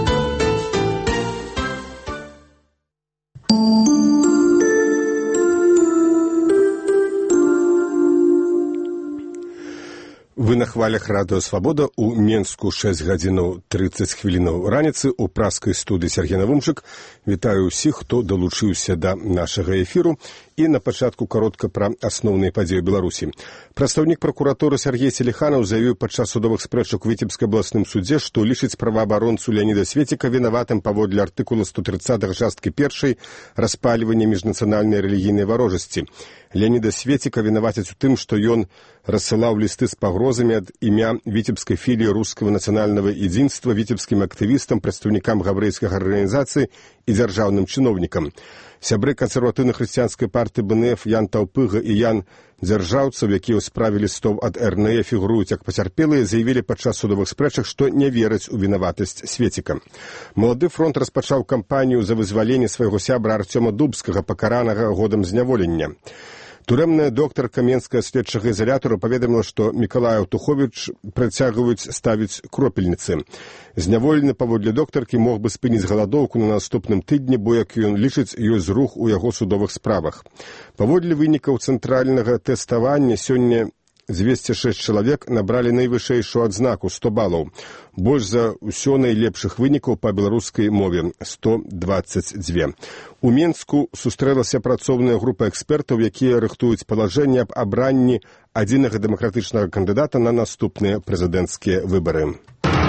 Вы на хвалях радыё «Свабода» у Менску 6 гадзінаў 30 хвілінаў раніцы у празкай студыі Сергей Навумчык. Вітаю ўсіх, хто далучыўся да нашага эфіру. І на пачатку каротка пра асноўныя падзеі Беларусі. Прадстаўнік пракуратуры Сергей Селиханов заявіў падчас судовых спрэчак у Віцебскай абласным судзе, што лічыць праваабаронцу Леаніда Светіка вінаватым паводле артыкула 130 часткі 1 распальвання міжнацыянальнай рэлігійнай варожасці. Леаніда Светіка вінавацяць у тым, што ён рассылаў лісты з пагрозамі ад імя віцебскай філіі рускага нацыянальнага едзінства віцебскім актывістам, прадстаўнікам габрэйскага арганізацыі і дзяржаўным чыноўнікам. Сябры кансерватыўна-хрысціянскай партыі БНФ Ян Таўпыга і Ян Дзяржаўцаў, якія ў справе лістов ад РНЭ фігуруюць як пацярпелыя, заявілі падчас судовых спрэчак, што не вераць у вінаватасць Светіка. Малады фронт распачаў кампанію за вызваленне свайго сябра Артёма Дубскага, пакаранага годам зняволення. Турэмная доктарка Менскага следчага ізалятора паведаміла, што Мікалая Туховіч працягваюць ставіць кропельніцы. Зняволены паводле доктаркі мог бы спыніць галадоўку на наступным тыдні, бо, як ён лічыць, ёсць рух у яго судовых справах. Паводле вынікаў цэнтральнага тэставання сёння 206 чалавек набралі найвышэйшую адзнаку 100 балаў. Больш за ўсё найлепшых вынікаў па беларускай мове 122. У Менску сустрэлася працоўная група экспертаў, якія рыхтуюць палажэнне аб абранні адзінага дэмакратычнага кандыдата на наступныя прэзідэнцкія выбары.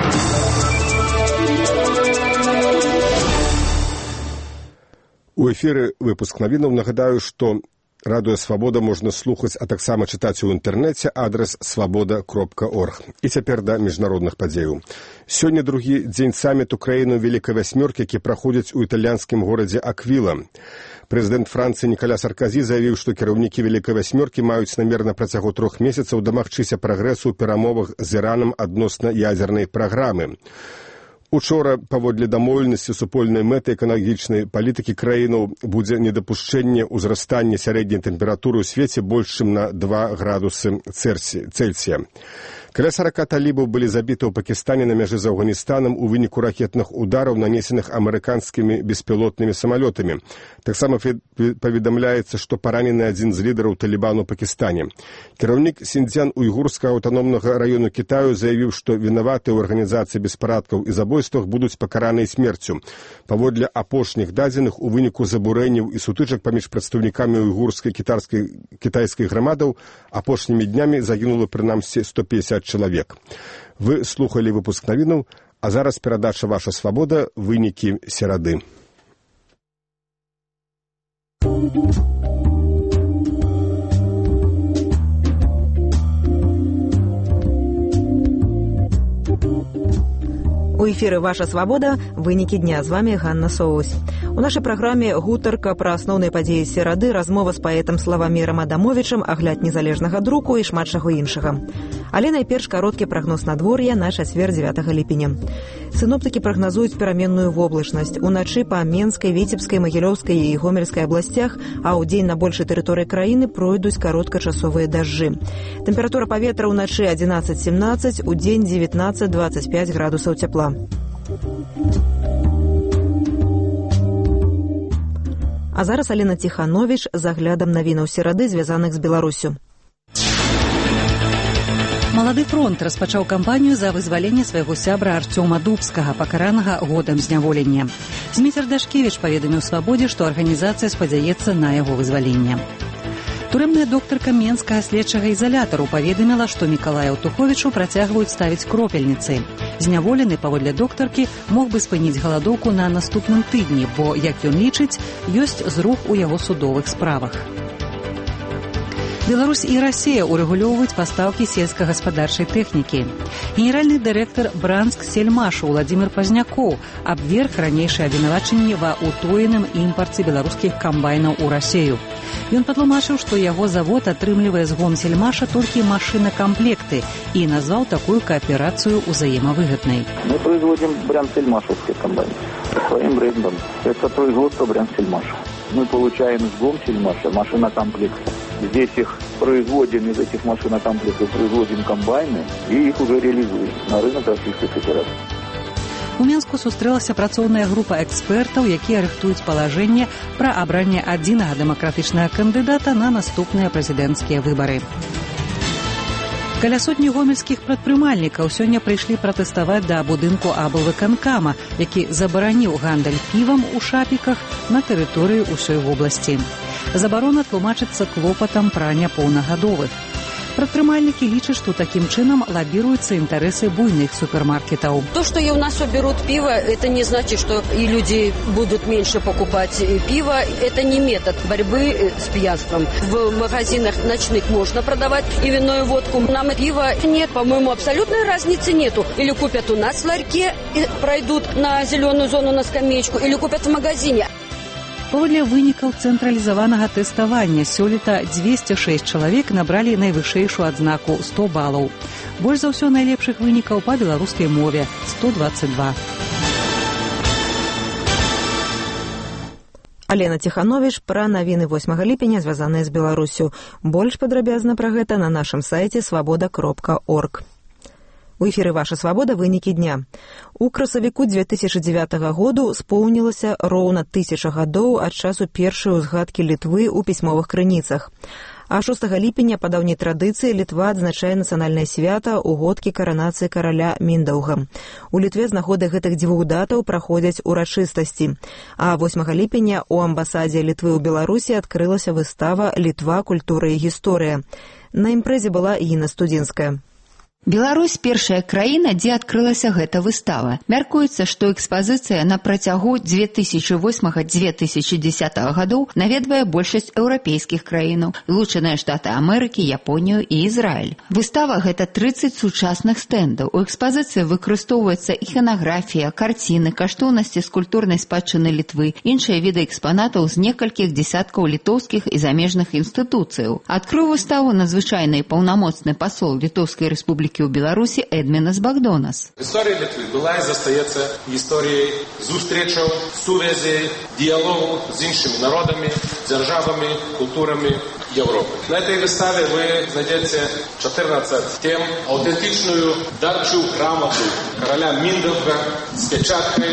У эфіры выпуск навінаў. Нагадаю, што радыё «Свабода» можна слухаць, а таксама чытаць у інтэрнэце, адрес свабода.орг. І цяпер да міжнародных падзеяў. Сёння другі дзень саміту краіну Вялікай Васьмёркі, які праходзіць у італьянскім горадзе Аквіла. Прэзідэнт Францыі Ніколя Саркозі заявіў, што кіраўнікі Вялікай Васьмёркі маюць намер на працягу 3 месяцаў дамагчыся прагрэсу ў перамовах з Іранам адносна ядзернай праграмы. Учора, паводле дамоўленасці супольнай мэты экалагічнай палітыкі краінаў будзе недапушчэнне ўзрастання сярэдняй тэмпературы ў свеце больш чым на 2 градусы Цельсія. Каля 40 талібаў былі забіты ў Пакістане на мяжы з Афганістанам у выніку ракетных удараў, нанесеных амерыканскімі беспілотнымі самалётамі. Таксама паведамляецца, што паранены адзін з лідараў Талібану ў Пакістане. Кіраўнік Сіньцзян-Уйгурскага аўтаномнага раёну Кітаю заявіў, што вінаватыя ў арганізацыі беспарадкаў і забойствах будуць пакараныя смерцю. Паводле апошніх дадзеных, у выніку забурэнняў і сутычак паміж прадстаўнікамі уйгурскай кітайскай грамадаў апошнімі днямі загінула прынамсі 150 чалавек. Вы слухалі выпуск навінаў, а зараз перадача «Ваша свабода», вынікі серады. У эфіры «Ваша свабода», вынікі дня. З вами Ганна Соусь. У нашай праграме гутарка пра асноўныя падзеі серады, размова з паэтам Славамірам Адамовічам, агляд незалежнага друку і шмат чаго іншага. Але найперш кароткі прагноз надвор'я на чацвер 9 ліпеня. Сіноптыкі прагназуюць пераменную воблачнасць. Уначы па Менскай, Віцебскай, Магілёўскай і Гомельскай абласцях, а ў дзень на большай тэрыторыі краіны пройдуць кароткачасовыя дажджы. Тэмпература паветра ўначы 11-17, у дзень 19-25 градусаў цяпла. А зараз Алена Тиханович з аглядам навінаў серады, звязаных з Беларусю. Малады фронт распачаў кампанію за вызваленне свайго сябра Артёма Дубскага, пакаранага годам зняволення. Зміцер Дашкевіч паведаміў «Свабодзе», што арганізацыя спадзяецца на яго вызваленне. Турэмная доктарка Менскага следчага ізалятару паведаміла, што Мікалаю Туховічу працягваюць ставіць кропельніцы. Зняволены, паводле доктаркі, мог бы спыніць галадоўку на наступным тыдні, бо, як ён лічыць, ёсць зрух у яго судовых справах. Беларусь і Расія урэгулёўваюць пастаўкі сельскагаспадарчай тэхнікі. Генеральны дырэктар Бранск-Сельмашу Владзімир Пазнякоў абверг ранейшае абвінавачанне ва ўтоеным імпарце беларускіх камбайнаў у Расію. Ён патлумачыў, што яго завод атрымлівае з Гомсельмаша толькі машинакамплекты і назваў такую кааперацыю узаемавыгаднай. Мы производим Брянсельмашевские комбайны со своим брендом. Это производство Брянсельмаша. Мы получаем из Гомсельмаша машинокомплекты. Здесь их производим, из этих машинокомплектов производим комбайны и их уже реализуем на рынок Российской Федерации. У Менску сустрэлася працоўная група экспертаў, якія рыхтуюць палажэнне пра абранне адзінага дэмакратычнага кандыдата на наступныя прэзідэнцкія выбары. Каля сотні гомельскіх прадпрымальнікаў сёння прыйшлі пратэставаць да будынку аблвыканкама, які забараніў гандаль півам у шапіках на тэрыторыі ўсёй вобласці. Забарона тлумачыцца клопатам пра няпоўнагадовых. Прадпрымальнікі лічаць, што такім чынам лабіруюцца інтарэсы буйных супермаркетаў. То, что и у нас уберут пиво, это не значит, что и люди будут меньше покупать пиво. Это не метод борьбы с пьянством. В магазинах ночных можно продавать и вино, и водку. Нам пива нет, по-моему, абсолютной разницы нету. Или купят у нас в ларьке и пройдут на зеленую зону на скамеечку, или купят в магазине. Паводле вынікаў цэнтралізаванага тэставання сёлета 206 чалавек набралі найвышэйшую адзнаку 100 балаў. Больш за ўсё найлепшых вынікаў па беларускай мове 122. Алена Ціхановіч пра навіны 8 ліпеня, звязаныя з Беларусю. Больш падрабязна пра гэта на нашым сайце свабода.орг. У эфіры «Ваша свабода. Вынікі дня». У красавіку 2009 году споўнілася роўна 1000 гадоў ад часу першай узгадкі Літвы ў пісьмовых крыніцах. А 6 ліпеня па даўняй традыцыі Літва адзначае нацыянальнае свята ў годкі каранацыі караля Міндаўга. У Літве з нагоды гэтых дзвюх датаў праходзяць урачыстасці. А 8 ліпеня ў амбасадзе Літвы ў Беларусі адкрылася выстава «Літва. Культура і гісторыя». На імпрэзе была Інна Студзінская. Беларусь – першая краіна, дзе адкрылася гэта выстава. Мяркуецца, што экспазіцыя на працягу 2008-2010 гадоў наведвае большасць еўрапейскіх краінаў, Злучаныя Штаты Амерыкі, Японію і Ізраіль. Выстава – гэта 30 сучасных стэндаў. У экспазіцыі выкарыстоўваецца іканаграфія, карціны, каштоўнасці з культурнай спадчыны Літвы, іншыя віды экспанатаў з некалькіх дзесяткаў літоўскіх і замежных інстытуцыяў. Адкрыў выставу надзвычайны і паўнамоцны пасол Літоўскай рэспублікі у Беларусі Эдмінас Багдонас. Історія Літвы була і застається історією зустрічаў, сувязей, діалогу з іншими народами, державами, культурами Європи. На этой выставе вы найдете 14 тем, аутентичную дарчую грамоту короля Міндаўга с печаткой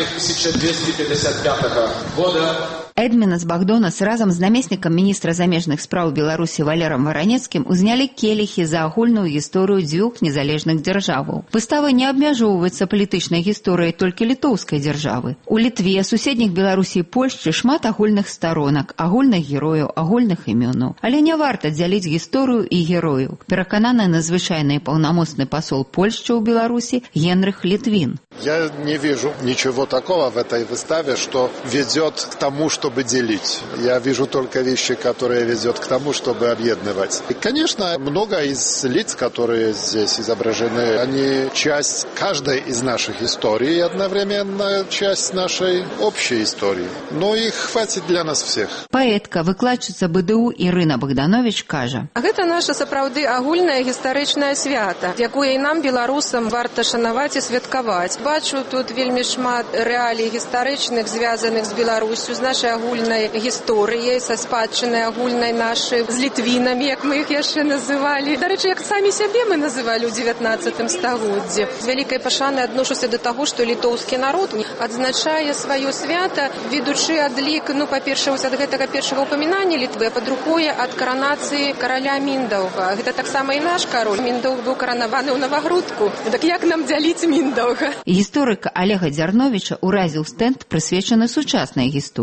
1255 года. Эдмінас Багдонас разам з намеснікам міністра замежных спраў Беларусі Валерам Варанецкім узнялі келіхі за агульную гісторыю дзвюх незалежных дзяржаваў. Выстава не абмяжоўваецца палітычнай гісторыяй толькі літоўскай дзяржавы. У Літве, суседніх Беларусі і Польшчы шмат агульных старонак, агульных герояў, агульных імёнаў. Але не варта дзяліць гісторыю і герояў. Перакананы надзвычайны і паўнамоцны пасол Польшчы ў Беларусі Генрых Літвін. Я не вижу ничего такого в этой выставе, что ведет к тому, чтобы делить. Я вижу только вещи, которые ведет к тому, чтобы объединять. И, конечно, много из лиц, которые здесь изображены, они часть каждой из наших историй и одновременно часть нашей общей истории. Но их хватит для нас всех. Паэтка, выкладчица БДУ Ірына Богданович кажа. Гэта наша сапраўды агульнае гістарычнае свята, якое і нам, беларусам, варта шанаваць і святкаваць. Бачу тут вельмі шмат рэалій гістарычных, звязаных з Беларусю, з нашай агульнай гісторыяй, са спадчынай агульнай нашай, з літвінамі, як мы іх яшчэ называлі. Дарэчы, як самі сябе мы называлі ў 19 стагоддзі. З вялікай пашанай адношуся да таго, што літоўскі народ адзначае сваё свята, ведучы адлік, па-першае, ад гэтага першага ўпамінання Літвы, па-другое, ад каранацыі караля Міндаўга. Гэта таксама і наш кароль. Міндаўг быў каранаваны ў Навагрудку. Так як нам дзяліць Міндаўга? Гісторыка Олега Дзярновіча ўразіў стэнд, прысвечаны сучаснай гісторыі.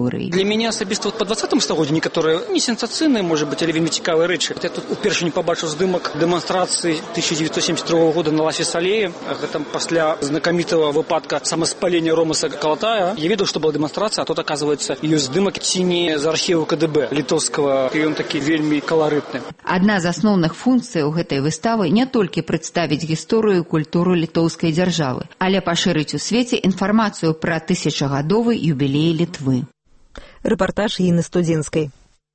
Для мяне асабіста па 20 стагоддзі некаторыя не сенсацыйныя, можа быць, але вельмі цікавыя рэчы. Я тут упершыню пабачыў здымак дэманстрацыі 1972 года на Ласіс-алеі. Гэта пасля знакамітага выпадка самаспалення Ромаса Калатая. Я ведаў, што была дэманстрацыя, а тут, оказывается, ёсць здымак ці не з архіву КДБ літоўскага, і ён такі вельмі каларытны. Адна з асноўных функцый у гэтай выставы не толькі прадставіць гісторыю і культуру літоўскай дзяржавы, але пашырыць у свеце інфармацыю пра тысячагадовы юбілей Літвы. Рэпартаж Інны Студзінскай.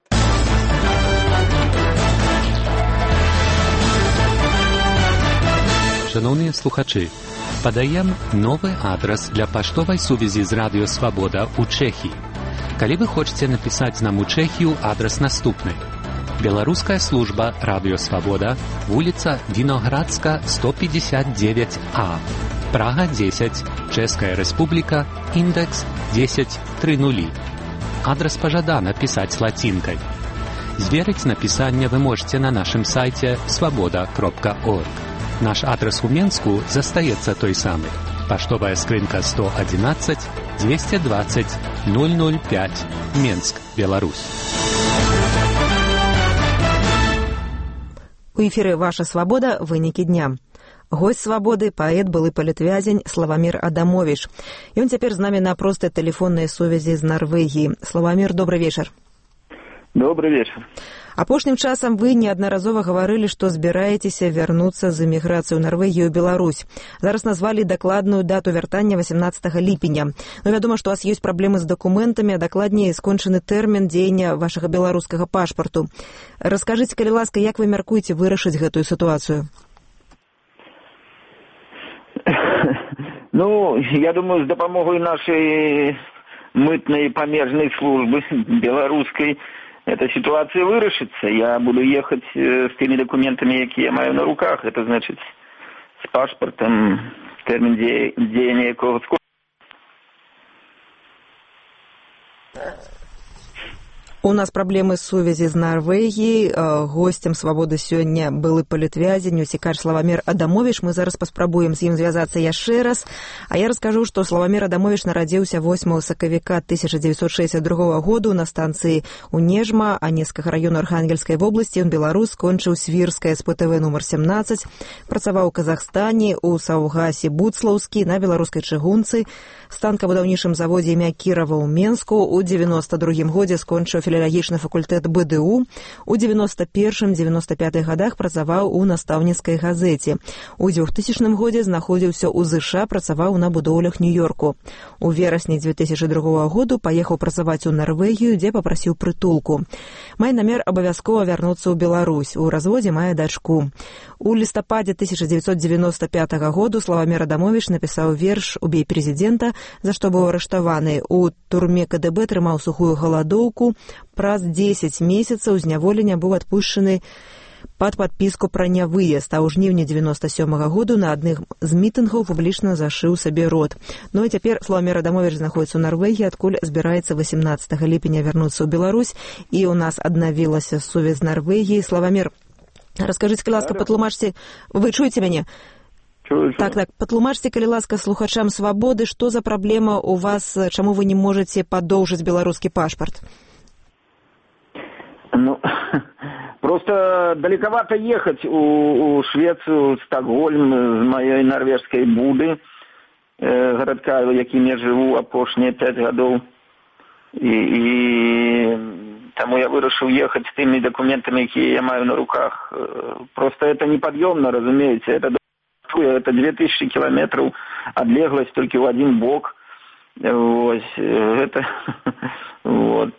Шановныя слухачы, падаем новы адрас для паштовай сувязі з Радыё Свабода ў Чэхіі. Калі вы хочаце напісаць нам у Чэхію, адрас наступны. Беларуская служба Радыё Свабода, вуліца Віноградска, 159А, Прага 10, Чэшская Рэспубліка, індекс 1030. Адрас пажадана пісаць лацінкай. Зверыць напісанне вы можете на нашым сайце свабода.орг. Наш адрас у Менску застаецца той самы. Паштовая скрынка 111 220 005, Менск, Беларусь. У эфіры «Ваша свабода. Вынікі дня». Госць «Свабоды» – паэт, былы палітвязень Славамір Адамовіч. Ён цяпер з намі на простай тэлефоннай сувязі з Нарвегіі. Славамір, добрый вечар. Добрый вечар. Апошнім часам вы неаднаразова гаварылі, што збіраецеся вярнуцца з эміграцыі ў Нарвегію ў Беларусь. Зараз назвалі дакладную дату вяртання 18 ліпеня. Но вядома, што у вас ёсць праблемы з дакументамі, а дакладней скончаны тэрмін дзеяння вашага беларускага пашпарту. Раскажыце, калі ласка, як вы мяркуеце вырашыць гэтую сітуацыю? Ну, я думаю, з дапамогай нашай мытнай памежнай службы беларускай эта ситуация вырашится. Я буду ехать с теми документами, какие я маю на руках. Это значит с паспортом, термин деяния якого сколько. У нас праблемы з сувязі з Нарвегіяй. Госцем «Свабоды» сёння былы палітвязень, уцекач Славамір Адамовіч. Мы зараз паспрабуем з ім звязацца яшчэ раз. А я раскажу, што Славамір Адамовіч нарадзіўся 8 сакавіка 1962 году на станцыі Унежма, Анежскага району Архангельскай вобласці. Ён беларус, скончыў Свірскае СПТВ нумар 17, працаваў у Казахстане, у Саўгасе Буцлаўскі, на беларускай чыгунцы, станкабудаўнічым заводзе імя Кірава ў Менску. У 92 годзе скончыў філалагічны факультэт БДУ. У 91-95 годах працаваў у настаўніцкай газеце. У 2000 годзе знаходзіўся ў ЗША, працаваў на будоўлях Нью-Йорку. У верасні 2002 году паехаў працаваць у Нарвегію, дзе папрасіў прытулку. Мае намер абавязкова вярнуцца ў Беларусь. У разводзе мае дачку. У лістападзе 1995 году Славамір Адамовіч напісаў верш «Убей президента», за што быў арыштаваны. У турме КДБ трымаў сухую галадоўку. Праз 10 месяцаў зняволення быў адпушчаны пад падпіску пра нявыезд, а ў жніўні 97 году на адных з мітынгаў публічна зашыў сабе рот. Ну і цяпер Славамір Адамовіч знаходіцца ў Нарвегіі, адкуль збіраецца 18 ліпеня вярнуцца ў Беларусь, і ў нас аднавілася сувязь з Нарвегіяй. Славамір, раскажыце, калі ласка, патлумачце, вы чуеце мяне? Так, патлумачце, калі ласка, слухачам «Свабоды», што за праблема у вас, чаму вы не можаце падоўжыць беларускі пашпарт? Ну, просто далековато ехать у Швецию, Стокгольм з моей норвежской Буды, городка, в якім я живу апошнія 5 годов. И тому я вырашыў ехать с теми документами, какие я маю на руках. Просто это неподъемно, разумеется. Это 2000 километров отлеглость только в один бок. Вот. Это вот.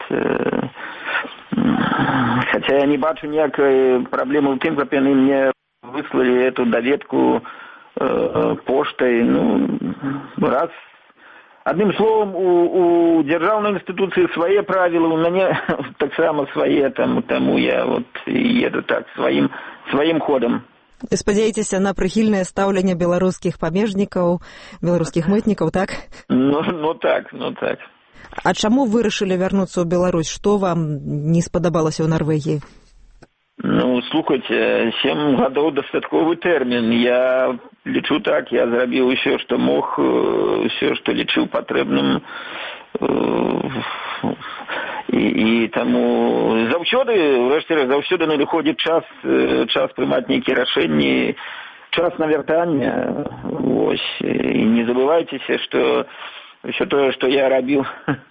Хотя я не бачу ніякай праблемы ў тым, каб яны мне выслалі эту даведку поштай. Ну, раз. Одним словом, у дзяржаўнай інстытуцыі свае правілы, у мяне таксама свае, таму я вот еду так сваім ходам. Спадзяецеся на прыхільнае стаўленне беларускіх памежнікаў, беларускіх мытнікаў, так? Ну так. А чаму вырашылі вярнуцца ў Беларусь? Што вам не спадабалася ў Нарвегіі? Ну, слухайце, 7 гадоў дастатковы тэрмін. Я лічу так, я зрабіў усё, што мог, усё, што лічыў патрэбным. І таму заўсёды надыходзіць час прымаць нейкія рашэнні, час на вяртанне. Вось. І не забывайцеся, што ўсё тое, што я рабіў,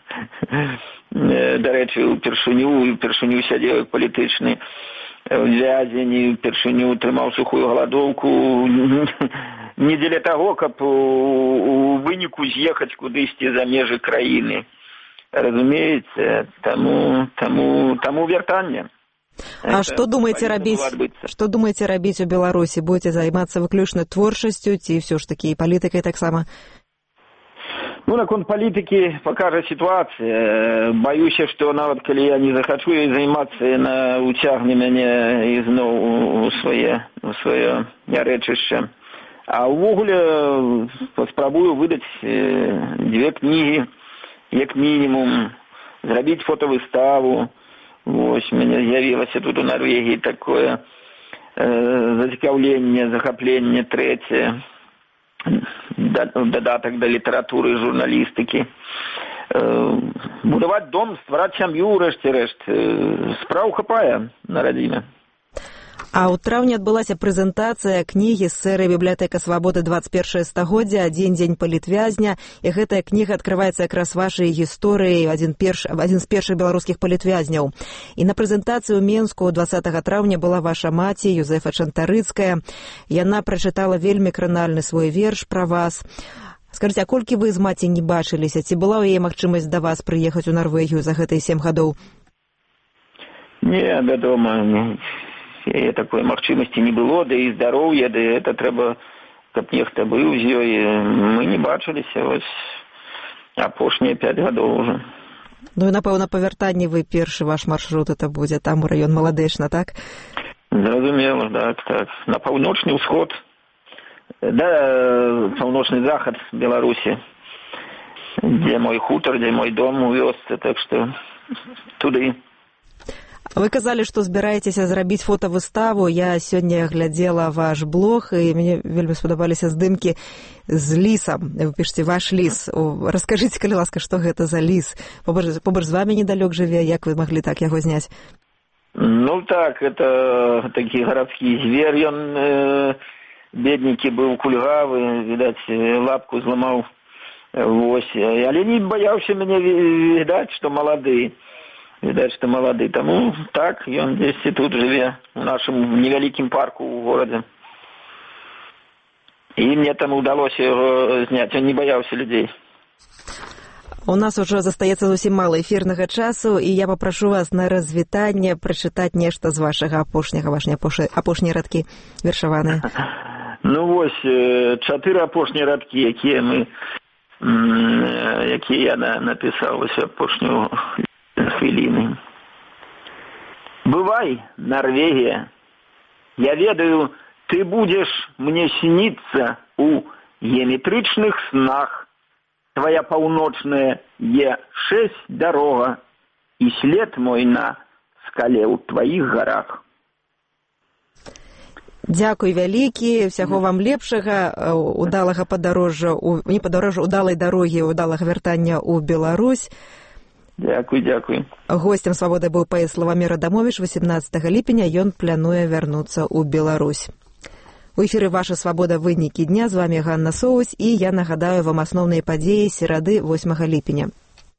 дарэчы, упершыню сядзеў як палітычны вязень, упершыню трымаў сухую галадоўку, не дзеля таго, каб у выніку з'ехаць кудысьці за межы краіны. Разумееце, таму вяртанне. А што думаеце рабіць у Беларусі? Будзеце займацца выключна творчасцю ці ўсё ж такі палітыкай таксама? Наконт палітыкі пакажа сітуацыя. Баюся, што нават калі я не захачу ёй займацца, яна уцягне мяне ізноў у сваё рэчышча. А ўвогуле паспрабую выдаць 2 кнігі, як мінімум, зрабіць фотавыставу. Вось, мяне з'явілася тут у Нарвегіі такое зацікаўленне, захапленне трэцяе, дадатак да літаратуры і журналістыкі. Будаваць дом, ствараць сям'ю, рэшце-рэшт. Спраў хапае на радзіме. А ў траўні адбылася прэзентацыя кнігі з серыі «Бібліятэка свабоды 21 стагоддзя. Дзень палітвязня». І гэтая кніга адкрываецца якраз вашай гісторыяй, адзін з першых беларускіх палітвязняў. І на прэзентацыі ў Менску 20 траўня была ваша маці, Юзефа Чантарыцкая. Яна прачытала вельмі кранальны свой верш пра вас. Скажыце, а колькі вы з маці не бачыліся? Ці была ў яе магчымасць да вас прыехаць у Нарвегію за гэтыя 7 гадоў? Не, вядома, яе такой магчымасці не было, да і здароўе, да это трэба, каб нехта быў з ёй. Мы не бачыліся вось апошнія 5 гадоў ужо. І, напэўна, па вяртанні вы першы ваш маршрут это будзе там у раён Маладэчна, так? Зразумела, так. На паўночны ўсход, паўночны захад Беларусі, дзе мой хутар, дзе мой дом у вёсцы, так што туды. Вы казалі, што збіраецеся зрабіць фотавыставу. Я сёння глядзела ваш блог, і мне вельмі спадабаліся здымкі з лісам. Вы пішаце «Ваш ліс». Раскажыце, калі ласка, што гэта за ліс? Побач з вамі недалёк жыве, як вы маглі так яго зняць? Так, это такі гарадскі звер. Ён бедненькі быў, кульгавы, відаць, лапку зламаў. Вось. Але не баяўся мяне, відаць, што малады. Таму так, ён дзесьці тут жыве, у нашым невялікім парку ў горадзе. І мне там удалося яго зняць, ён не баяўся людзей. У нас ужо застаецца зусім мала эфірнага часу, і я папрашу вас на развітанне прачытаць нешта з вашага апошнія радкі вершаваныя. Вось, 4 апошнія радкі, якія я напісаў вось апошнюю хвилины. Бывай, Норвегия, я ведаю, ты будешь мне сниться у геометричных снах. Твоя паўночная Е6 дорога и след мой на скале у твоих горах. Дзякуй вялікі, усяго вам лепшага, удалага удалай дарогі, удалага вяртання ў Беларусь. Дзякуй. Гостем «Свабоды» быў паэт Славамір Адамовіч. 18 ліпеня ён плануе вярнуцца ў Беларусь. У эфіры «Ваша свабода. Вынікі дня». З вамі Ганна Соусь, і я нагадаю вам асноўныя падзеі серады 8 ліпеня.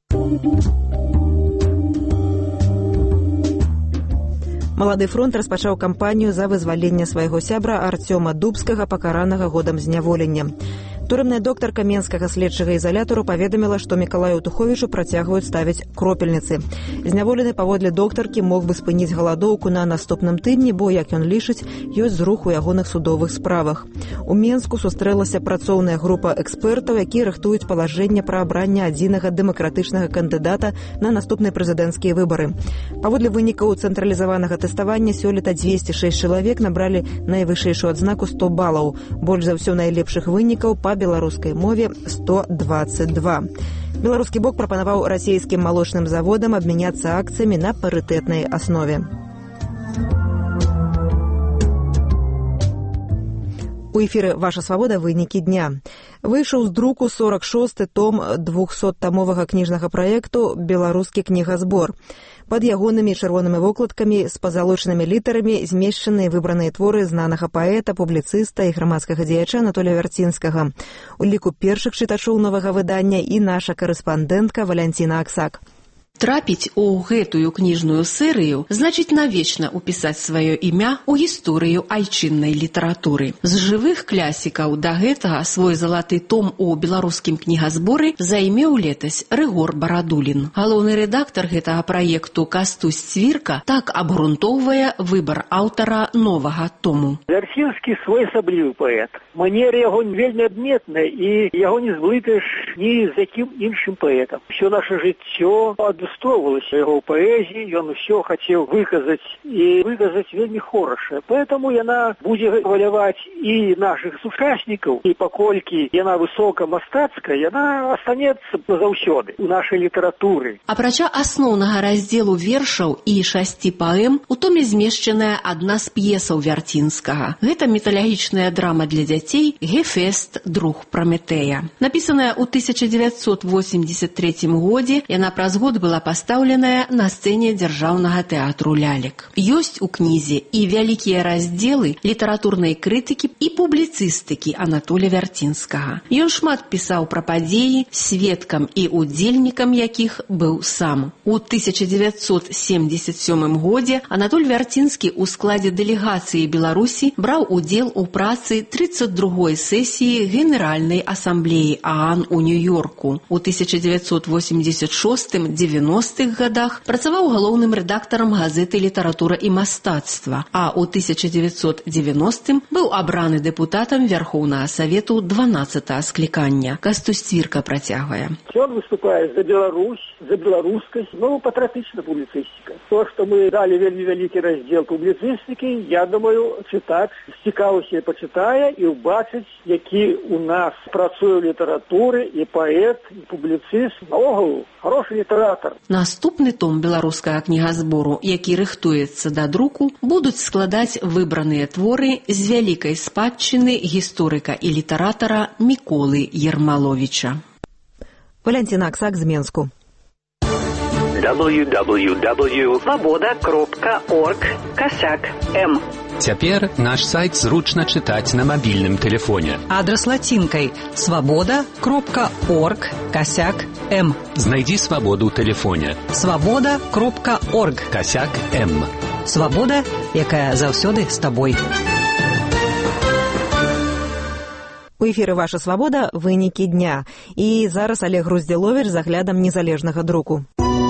Малады фронт распачаў кампанію за вызваленне свайго сябра Арцёма Дубскага, пакаранага годам зняволення. Турэмная доктарка Менскага следчага ізалятару паведаміла, што Мікалаю Туховічу працягваюць ставіць кропельніцы. Зняволены паводле доктаркі мог бы спыніць галадоўку на наступным тыдні, бо, як ён лічыць, ёсць зрух у ягоных судовых справах. У Менску сустрэлася працоўная група экспертаў, якія рыхтуюць палажэнне пра абранне адзінага дэмакратычнага кандыдата на наступныя прэзідэнцкія выбары. Паводле вынікаў цэнтралізаванага тэставання сёлета 206 чалавек набралі найвышэйшую адзнаку 100 балаў. Больш за ўсё найлепшых вынікаў па беларускай мове 122. Беларускі бок прапанаваў расійскім малочным заводам абмяняцца акцыямі на парытэтнай аснове. У эфіры «Ваша свабода. Вынікі дня». Выйшаў з друку 46-й том 200-тамовага кніжнага праекту «Беларускі кнігазбор». Пад ягонымі чырвонымі вокладкамі з пазалочанымі літарамі змешчаны выбраныя творы знанага паэта, публіцыста і грамадскага дзеяча Анатолія Вярцінскага. У ліку першых чытачоў новага выдання і наша карэспандэнтка Валянціна Аксак. Трапіць у гэтую кніжную серыю значыць навечна ўпісаць сваё імя ў гісторыю айчыннай літаратуры. З жывых клясікаў да гэтага свой залаты том у беларускім кнігазборы займеў летась Рыгор Барадулін. Галоўны рэдактар гэтага праекту Кастусь Цвірка так абгрунтоўвае выбар аўтара новага тому. Вярцінскі своеасаблівы паэт. Манера яго вельмі адметная, і яго не зблытаеш ні з якім іншым паэтам. Усё наша жыццё адлюстроўвалася яго ў паэзіі, ён усё хацеў выказаць і выказаць вельмі хораша. Поэтому яна будзе хваляваць і нашых сучаснікаў, і паколькі яна высокамастацкая, яна астанецца заўсёды у нашай літаратуры. Апрача асноўнага раздзелу вершаў і 6 паэм, у томе змешчаная адна з п'есаў Вярцінскага. Гэта міфалагічная драма для дзяцей «Гефест. Друг Праметэя». Напісаная ў 1983 годзе, яна праз год была пастаўленая на сцэне дзяржаўнага тэатру лялек. Ёсць у кнізе і вялікія раздзелы літаратурнай крытыкі і публіцыстыкі Анатолія Вярцінскага. Ён шмат пісаў пра падзеі, сведкам і удзельнікам якіх быў сам. У 1977 годзе Анатоль Вярцінскі ў складзе дэлегацыі Беларусі браў удзел у працы 32-й сесіі Генеральнай асамблеі ААН у Нью-Йорку. У 1986-90-х годах працаваў галоўным рэдактарам газеты «Літаратура і мастацтва», а ў 1990-м быў абраны дэпутатам Вярхоўнага Савету 12-го склікання. Кастусь Цвірка працягвае. Ён выступае за Беларусь, за беларускасць, патрыятычна публіцыстыка. То, што мы далі вельмі вялікі раздзел публіцыстыкі, я думаю, чытач з цікавасцю пачытае і ўбачыць, які у нас працуе ў літаратуры і паэт, і публіцыст. Наогул, хорошы літаратар. Наступны том беларускага кнігазбору, які рыхтуецца да друку, будуць складаць выбраныя творы з вялікай спадчыны гісторыка і літаратара Міколы Ермаловіча. Валянціна Аксак з Менску. www.svoboda.org/m. Цяпер наш сайт зручна чытаць на мабільным тэлефоне. Адрас лацінкай svoboda.org/m. Знайдзі свабоду ў тэлефоне. svoboda.org/m. Свабода, якая заўсёды з табой. У эфіры «Ваша свабода. Вынікі дня». І зараз Олег Груздзіловіч з аглядам незалежнага друку.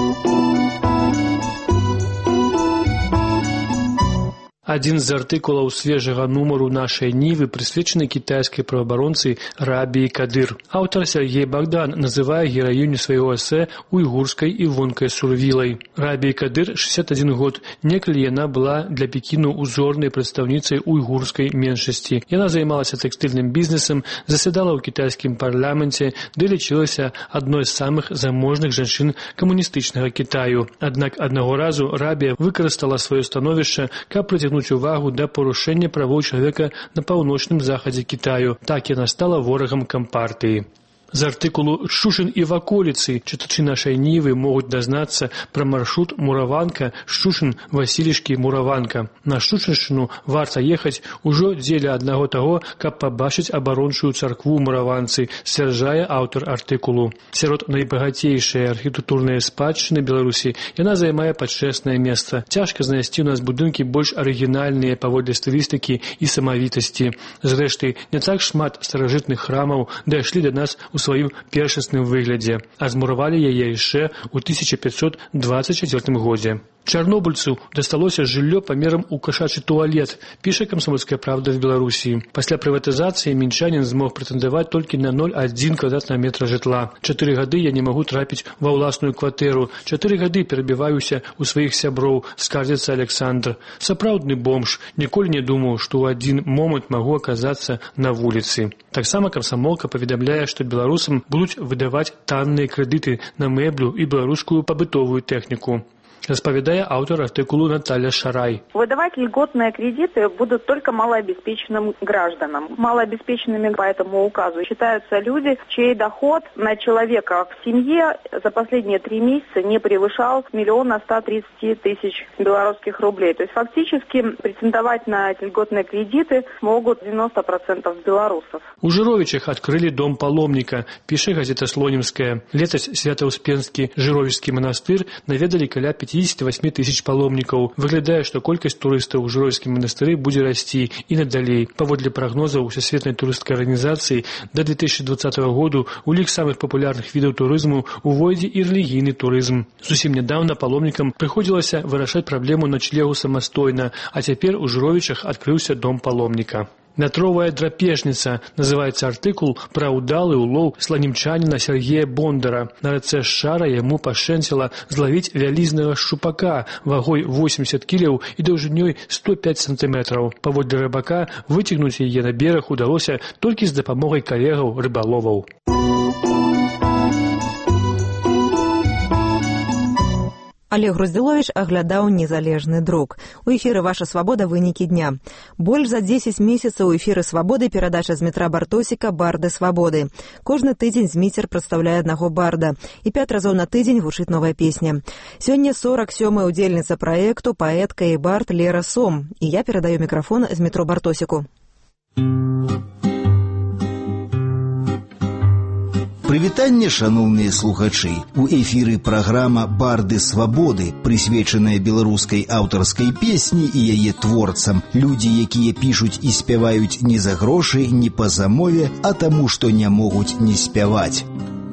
Адзін з артыкулаў свежага нумару нашай Нівы прысвечаны кітайскай праваабаронцы Рабіі Кадыр. Аўтар Сергей Богдан называе гераіню свайго эсэ уйгурскай і вонкай сурвілай. Рабіі Кадыр 61 год. Некалі яна была для Пекіну узорнай прадстаўніцай уйгурскай меншасці. Яна займалася тэкстыльным бізнесам, засядала ў кітайскім парламенце, ды лічылася адной з самых заможных жанчын камуністычнага Кітаю. Аднак аднаго разу Рабія выкарыстала сваё становішча, каб прыцягнуць увагу да парушэння правоў чалавека на паўночным захадзе Кітаю. Так яна стала ворагам кампартыі. З артыкулу «Шчушын і ваколіцы» чытачы нашай Нівы могуць дазнацца пра маршрут Мураванка-Шчушын-Васілішкі-Мураванка. На Шчушыншчыну варта ехаць ужо дзеля аднаго таго, каб пабачыць абарончую царкву Мураванцы, сцвярджае аўтар артыкулу. Сярод найбагацейшай архітэктурнай спадчыны Беларусі яна займае пачэснае месца. Цяжка знайсці ў нас будынкі больш арыгінальныя паводле стылістыкі і самавітасці. Зрэшты, не так шмат старажытных храмаў дайшлі да нас у сваім першасным выглядзе, а змуравалі яе яшчэ ў 1524 годзе. Чарнобыльцу дасталося жыллё памерам у кашачы туалет, піша «Камсомольская правда» в Беларусі. Пасля прыватызацыі мінчанін змог прэтэндаваць толькі на 0,1 квадратнага метра жытла. 4 гады я не магу трапіць ва ўласную кватэру. 4 гады перабіваюся ў сваіх сяброў, скардзіцца Александр. Сапраўдны бомж, ніколі не думаў, што ў адзін момант магу аказацца на вуліцы. Таксама камсамолка паведамляе, што беларусам будуць выдаваць танныя крэдыты на мэблю і беларускую пабытовую тэхніку. распавядае аўтар артыкулу Наталья Шарай. Выдавать льготные кредиты будут только малообеспеченным гражданам. Малообеспеченными по этому указу считаются люди, чей доход на человека в семье за последние 3 месяца не превышал 1 130 000 белорусских рублей. То есть фактически претендовать на эти льготные кредиты могут 90% белорусов. У Жыровічах открыли дом паломника, пишет газета «Слонимская». Летась Свято-Успенскі Жыровічскі монастырь наведали каля 58 000 паломников. Выглядае, что колькасць турыстаў у Жыровічскім монастыры будзе расці і надалей. Паводле прогнозаў Всесветнай турысцкай арганізацыі до 2020 году у лік самых популярных відаў турызму увойдзе і рэлігійны турызм. Зусім нядаўна паломнікам прыходзілася вырашаць праблему начлегу самастойна, а цяпер у Жыровічах адкрыўся дом паломніка. «Метровая драпежница» называется артыкул про удалый улов сланімчаніна Сергея Бондара. На рацэ Шара ему пашэнціла зловить вялізнага шчупака вагой 80 кілаў і даўжынёй 105 сантиметров. Паводле рыбака выцягнуць яе на берег удалося толькі з дапамогай калегаў рыбаловаў. Олег Груздзіловіч аглядаў незалежны друк. У эфіры «Ваша свабода. Вынікі дня». Больш за 10 месяцаў у эфіры «Свабоды» перадача Змітра Бартосіка «Барды свабоды». Кожны тыдзень Зміцер прадстаўляе аднаго барда. І 5 разоў на тыдзень гучыць новая песня. Сёння 47-я удзельніца праекту, паэтка і бард Лера Сом. І я перадаю мікрафон Змітру Бартосіку. Прывітанне, шаноўныя слухачы. У эфіры праграма «Барды свабоды», прысвечаная беларускай аўтарскай песні і яе творцам. Людзі, якія пішуць і спяваюць не за грошы, не па замове, а таму, што не могуць не спяваць.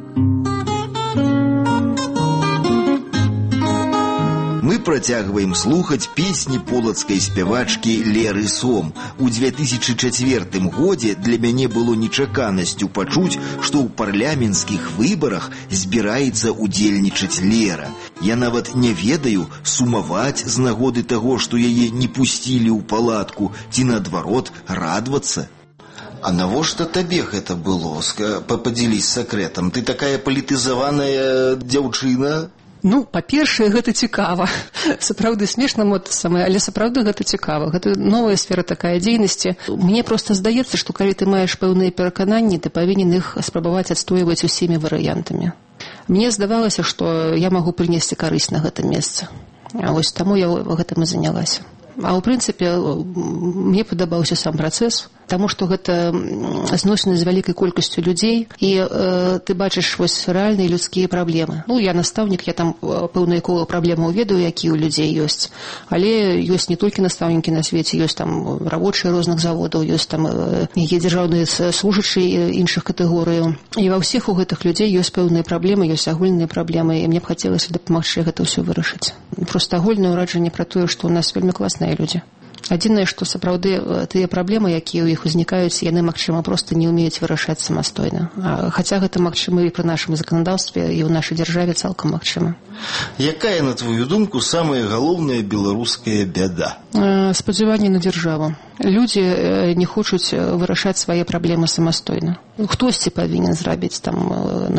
Мы працягваем слухаць песні полацкай спявачкі Леры Сом. У 2004 годзе для мяне было нечаканасцю пачуць, што ў парламенцкіх выбарах збіраецца удзельнічаць Лера. Я нават не ведаю, сумаваць з нагоды таго, што яе не пусцілі ў палатку, ці наадварот радавацца. А навошта табе гэта было? Падзялісь сакрэтам. Ты такая палітызаваная дзяўчына? Ну, па-першае, гэта цікава. Сапраўды смешна, але сапраўды гэта цікава. Гэта новая сфера такая дзейнасці. Мне проста здаецца, што калі ты маеш пэўныя перакананні, ты павінен іх спрабаваць адстойваць усімі варыянтамі. Мне здавалася, што я магу прынесці карысць на гэтым месцы. Вось таму я гэтым і занялася. А ў прынцыпе, мне падабаўся сам працэс, таму што гэта зносіны з вялікай колькасцю людзей, і ты бачыш вось рэальныя людскія праблемы. Ну, я настаўнік, я там пэўныя кола праблемаў ведаю, якія ў людзей ёсць. Але ёсць не толькі настаўнікі на свеце, ёсць там рабочыя розных заводаў, ёсць там дзяржаўныя служачыя іншых катэгорыяў. І ва ўсіх у гэтых людзей ёсць пэўныя праблемы, ёсць агульныя праблемы, і мне б хацелася дапамагчы гэта ўсё вырашыць. Проста агульнае ўражанне пра тое, што ў нас вельмі класныя людзі. Адзінае, што сапраўды тыя праблемы, якія ў іх узнікаюць, яны, магчыма, проста не ўмеюць вырашаць самастойна. Хаця гэта магчыма і пры нашым заканадаўстве, і ў нашай дзяржаве цалкам магчыма. Якая, на твою думку, самая галоўная беларуская бяда? Спадзяванне на дзяржаву. Людзі не хочуць вырашаць свае праблемы самастойна. Хтосьці павінен зрабіць, там,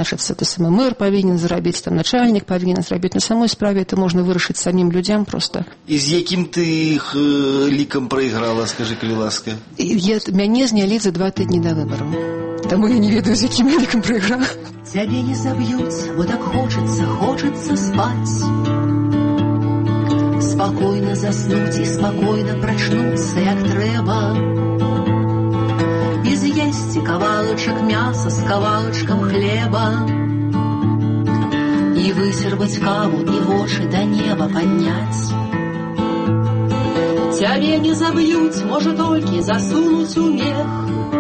мэр павінен зрабіць, там, начальнік павінен зрабіць. На самой справе это можна вырашыць самім людзям проста. І з якім ты іх лікам прайграла, скажы, калі ласка? Мяне знялі за 2 тыдні да выбараў. Таму я не ведаю, з якім я лікам прайграла. Цябе не заб'юць, бо так хочацца спаць. Спокойно заснуть и спокойно прочнуться, як трэба. И з'есці кавалачак мяса с кавалачкам хлеба. И высербаць каву, и вочы до неба поднять. Цябе не заб'юць, можа толькі засунуць у мех.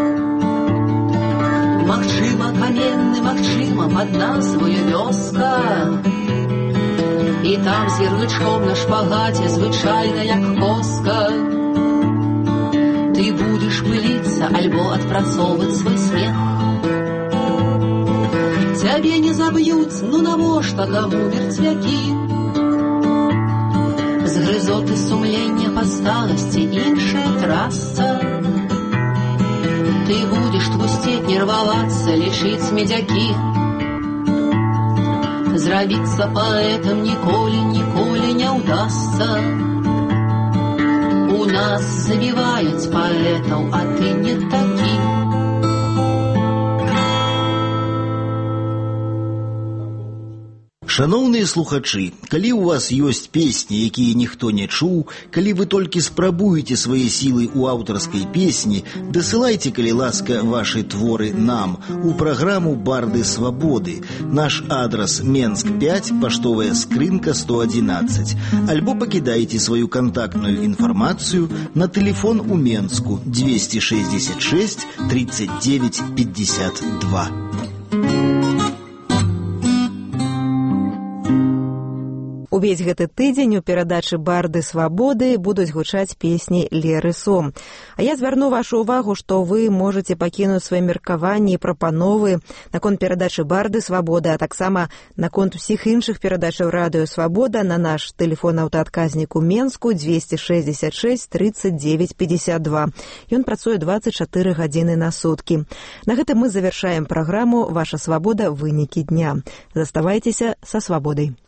Магчыма, каменны, магчыма, пад назвою вёска. І там з ярлычком на шпагаце звычайна як коска. Ты будешь пылиться, альбо адпрацоўваць свой смех. Цябе не заб'юць, ну навошта каму мертвякі. З грызоты сумлення па сталасці іншая трасца. Ты будешь твусцець, нервавацца, лічыць медзякі. З зрабіцца паэтам ніколі не ўдасца. У нас забіваюць паэтаў, а ты не такі. Шаноўныя слухачы, калі ў вас ёсць песні, якія ніхто не чуў, калі вы толькі спрабуеце свае сілы ў аўтарскай песні, дасылайце, калі ласка, вашы творы нам у праграму «Барды свабоды». Наш адрас Менск 5, паштовая скрынка 111. Альбо пакідайце сваю кантактную інфармацыю на тэлефон у Менску 266 39 52. Увесь гэты тыдзень у перадачы «Барды свабоды» будуць гучаць песні Леры Сом. А я звярну вашу ўвагу, што вы можаце пакінуць свае меркаванні і прапановы наконт перадачы «Барды свабоды», а таксама наконт усіх іншых перадачаў радыё «Свабода» на наш тэлефон аўтаадказнік у Менску 266 39 52. Ён працуе 24 гадзіны на суткі. На гэтым мы завяршаем праграму «Ваша свабода. Вынікі дня». Заставайцеся са свабодай.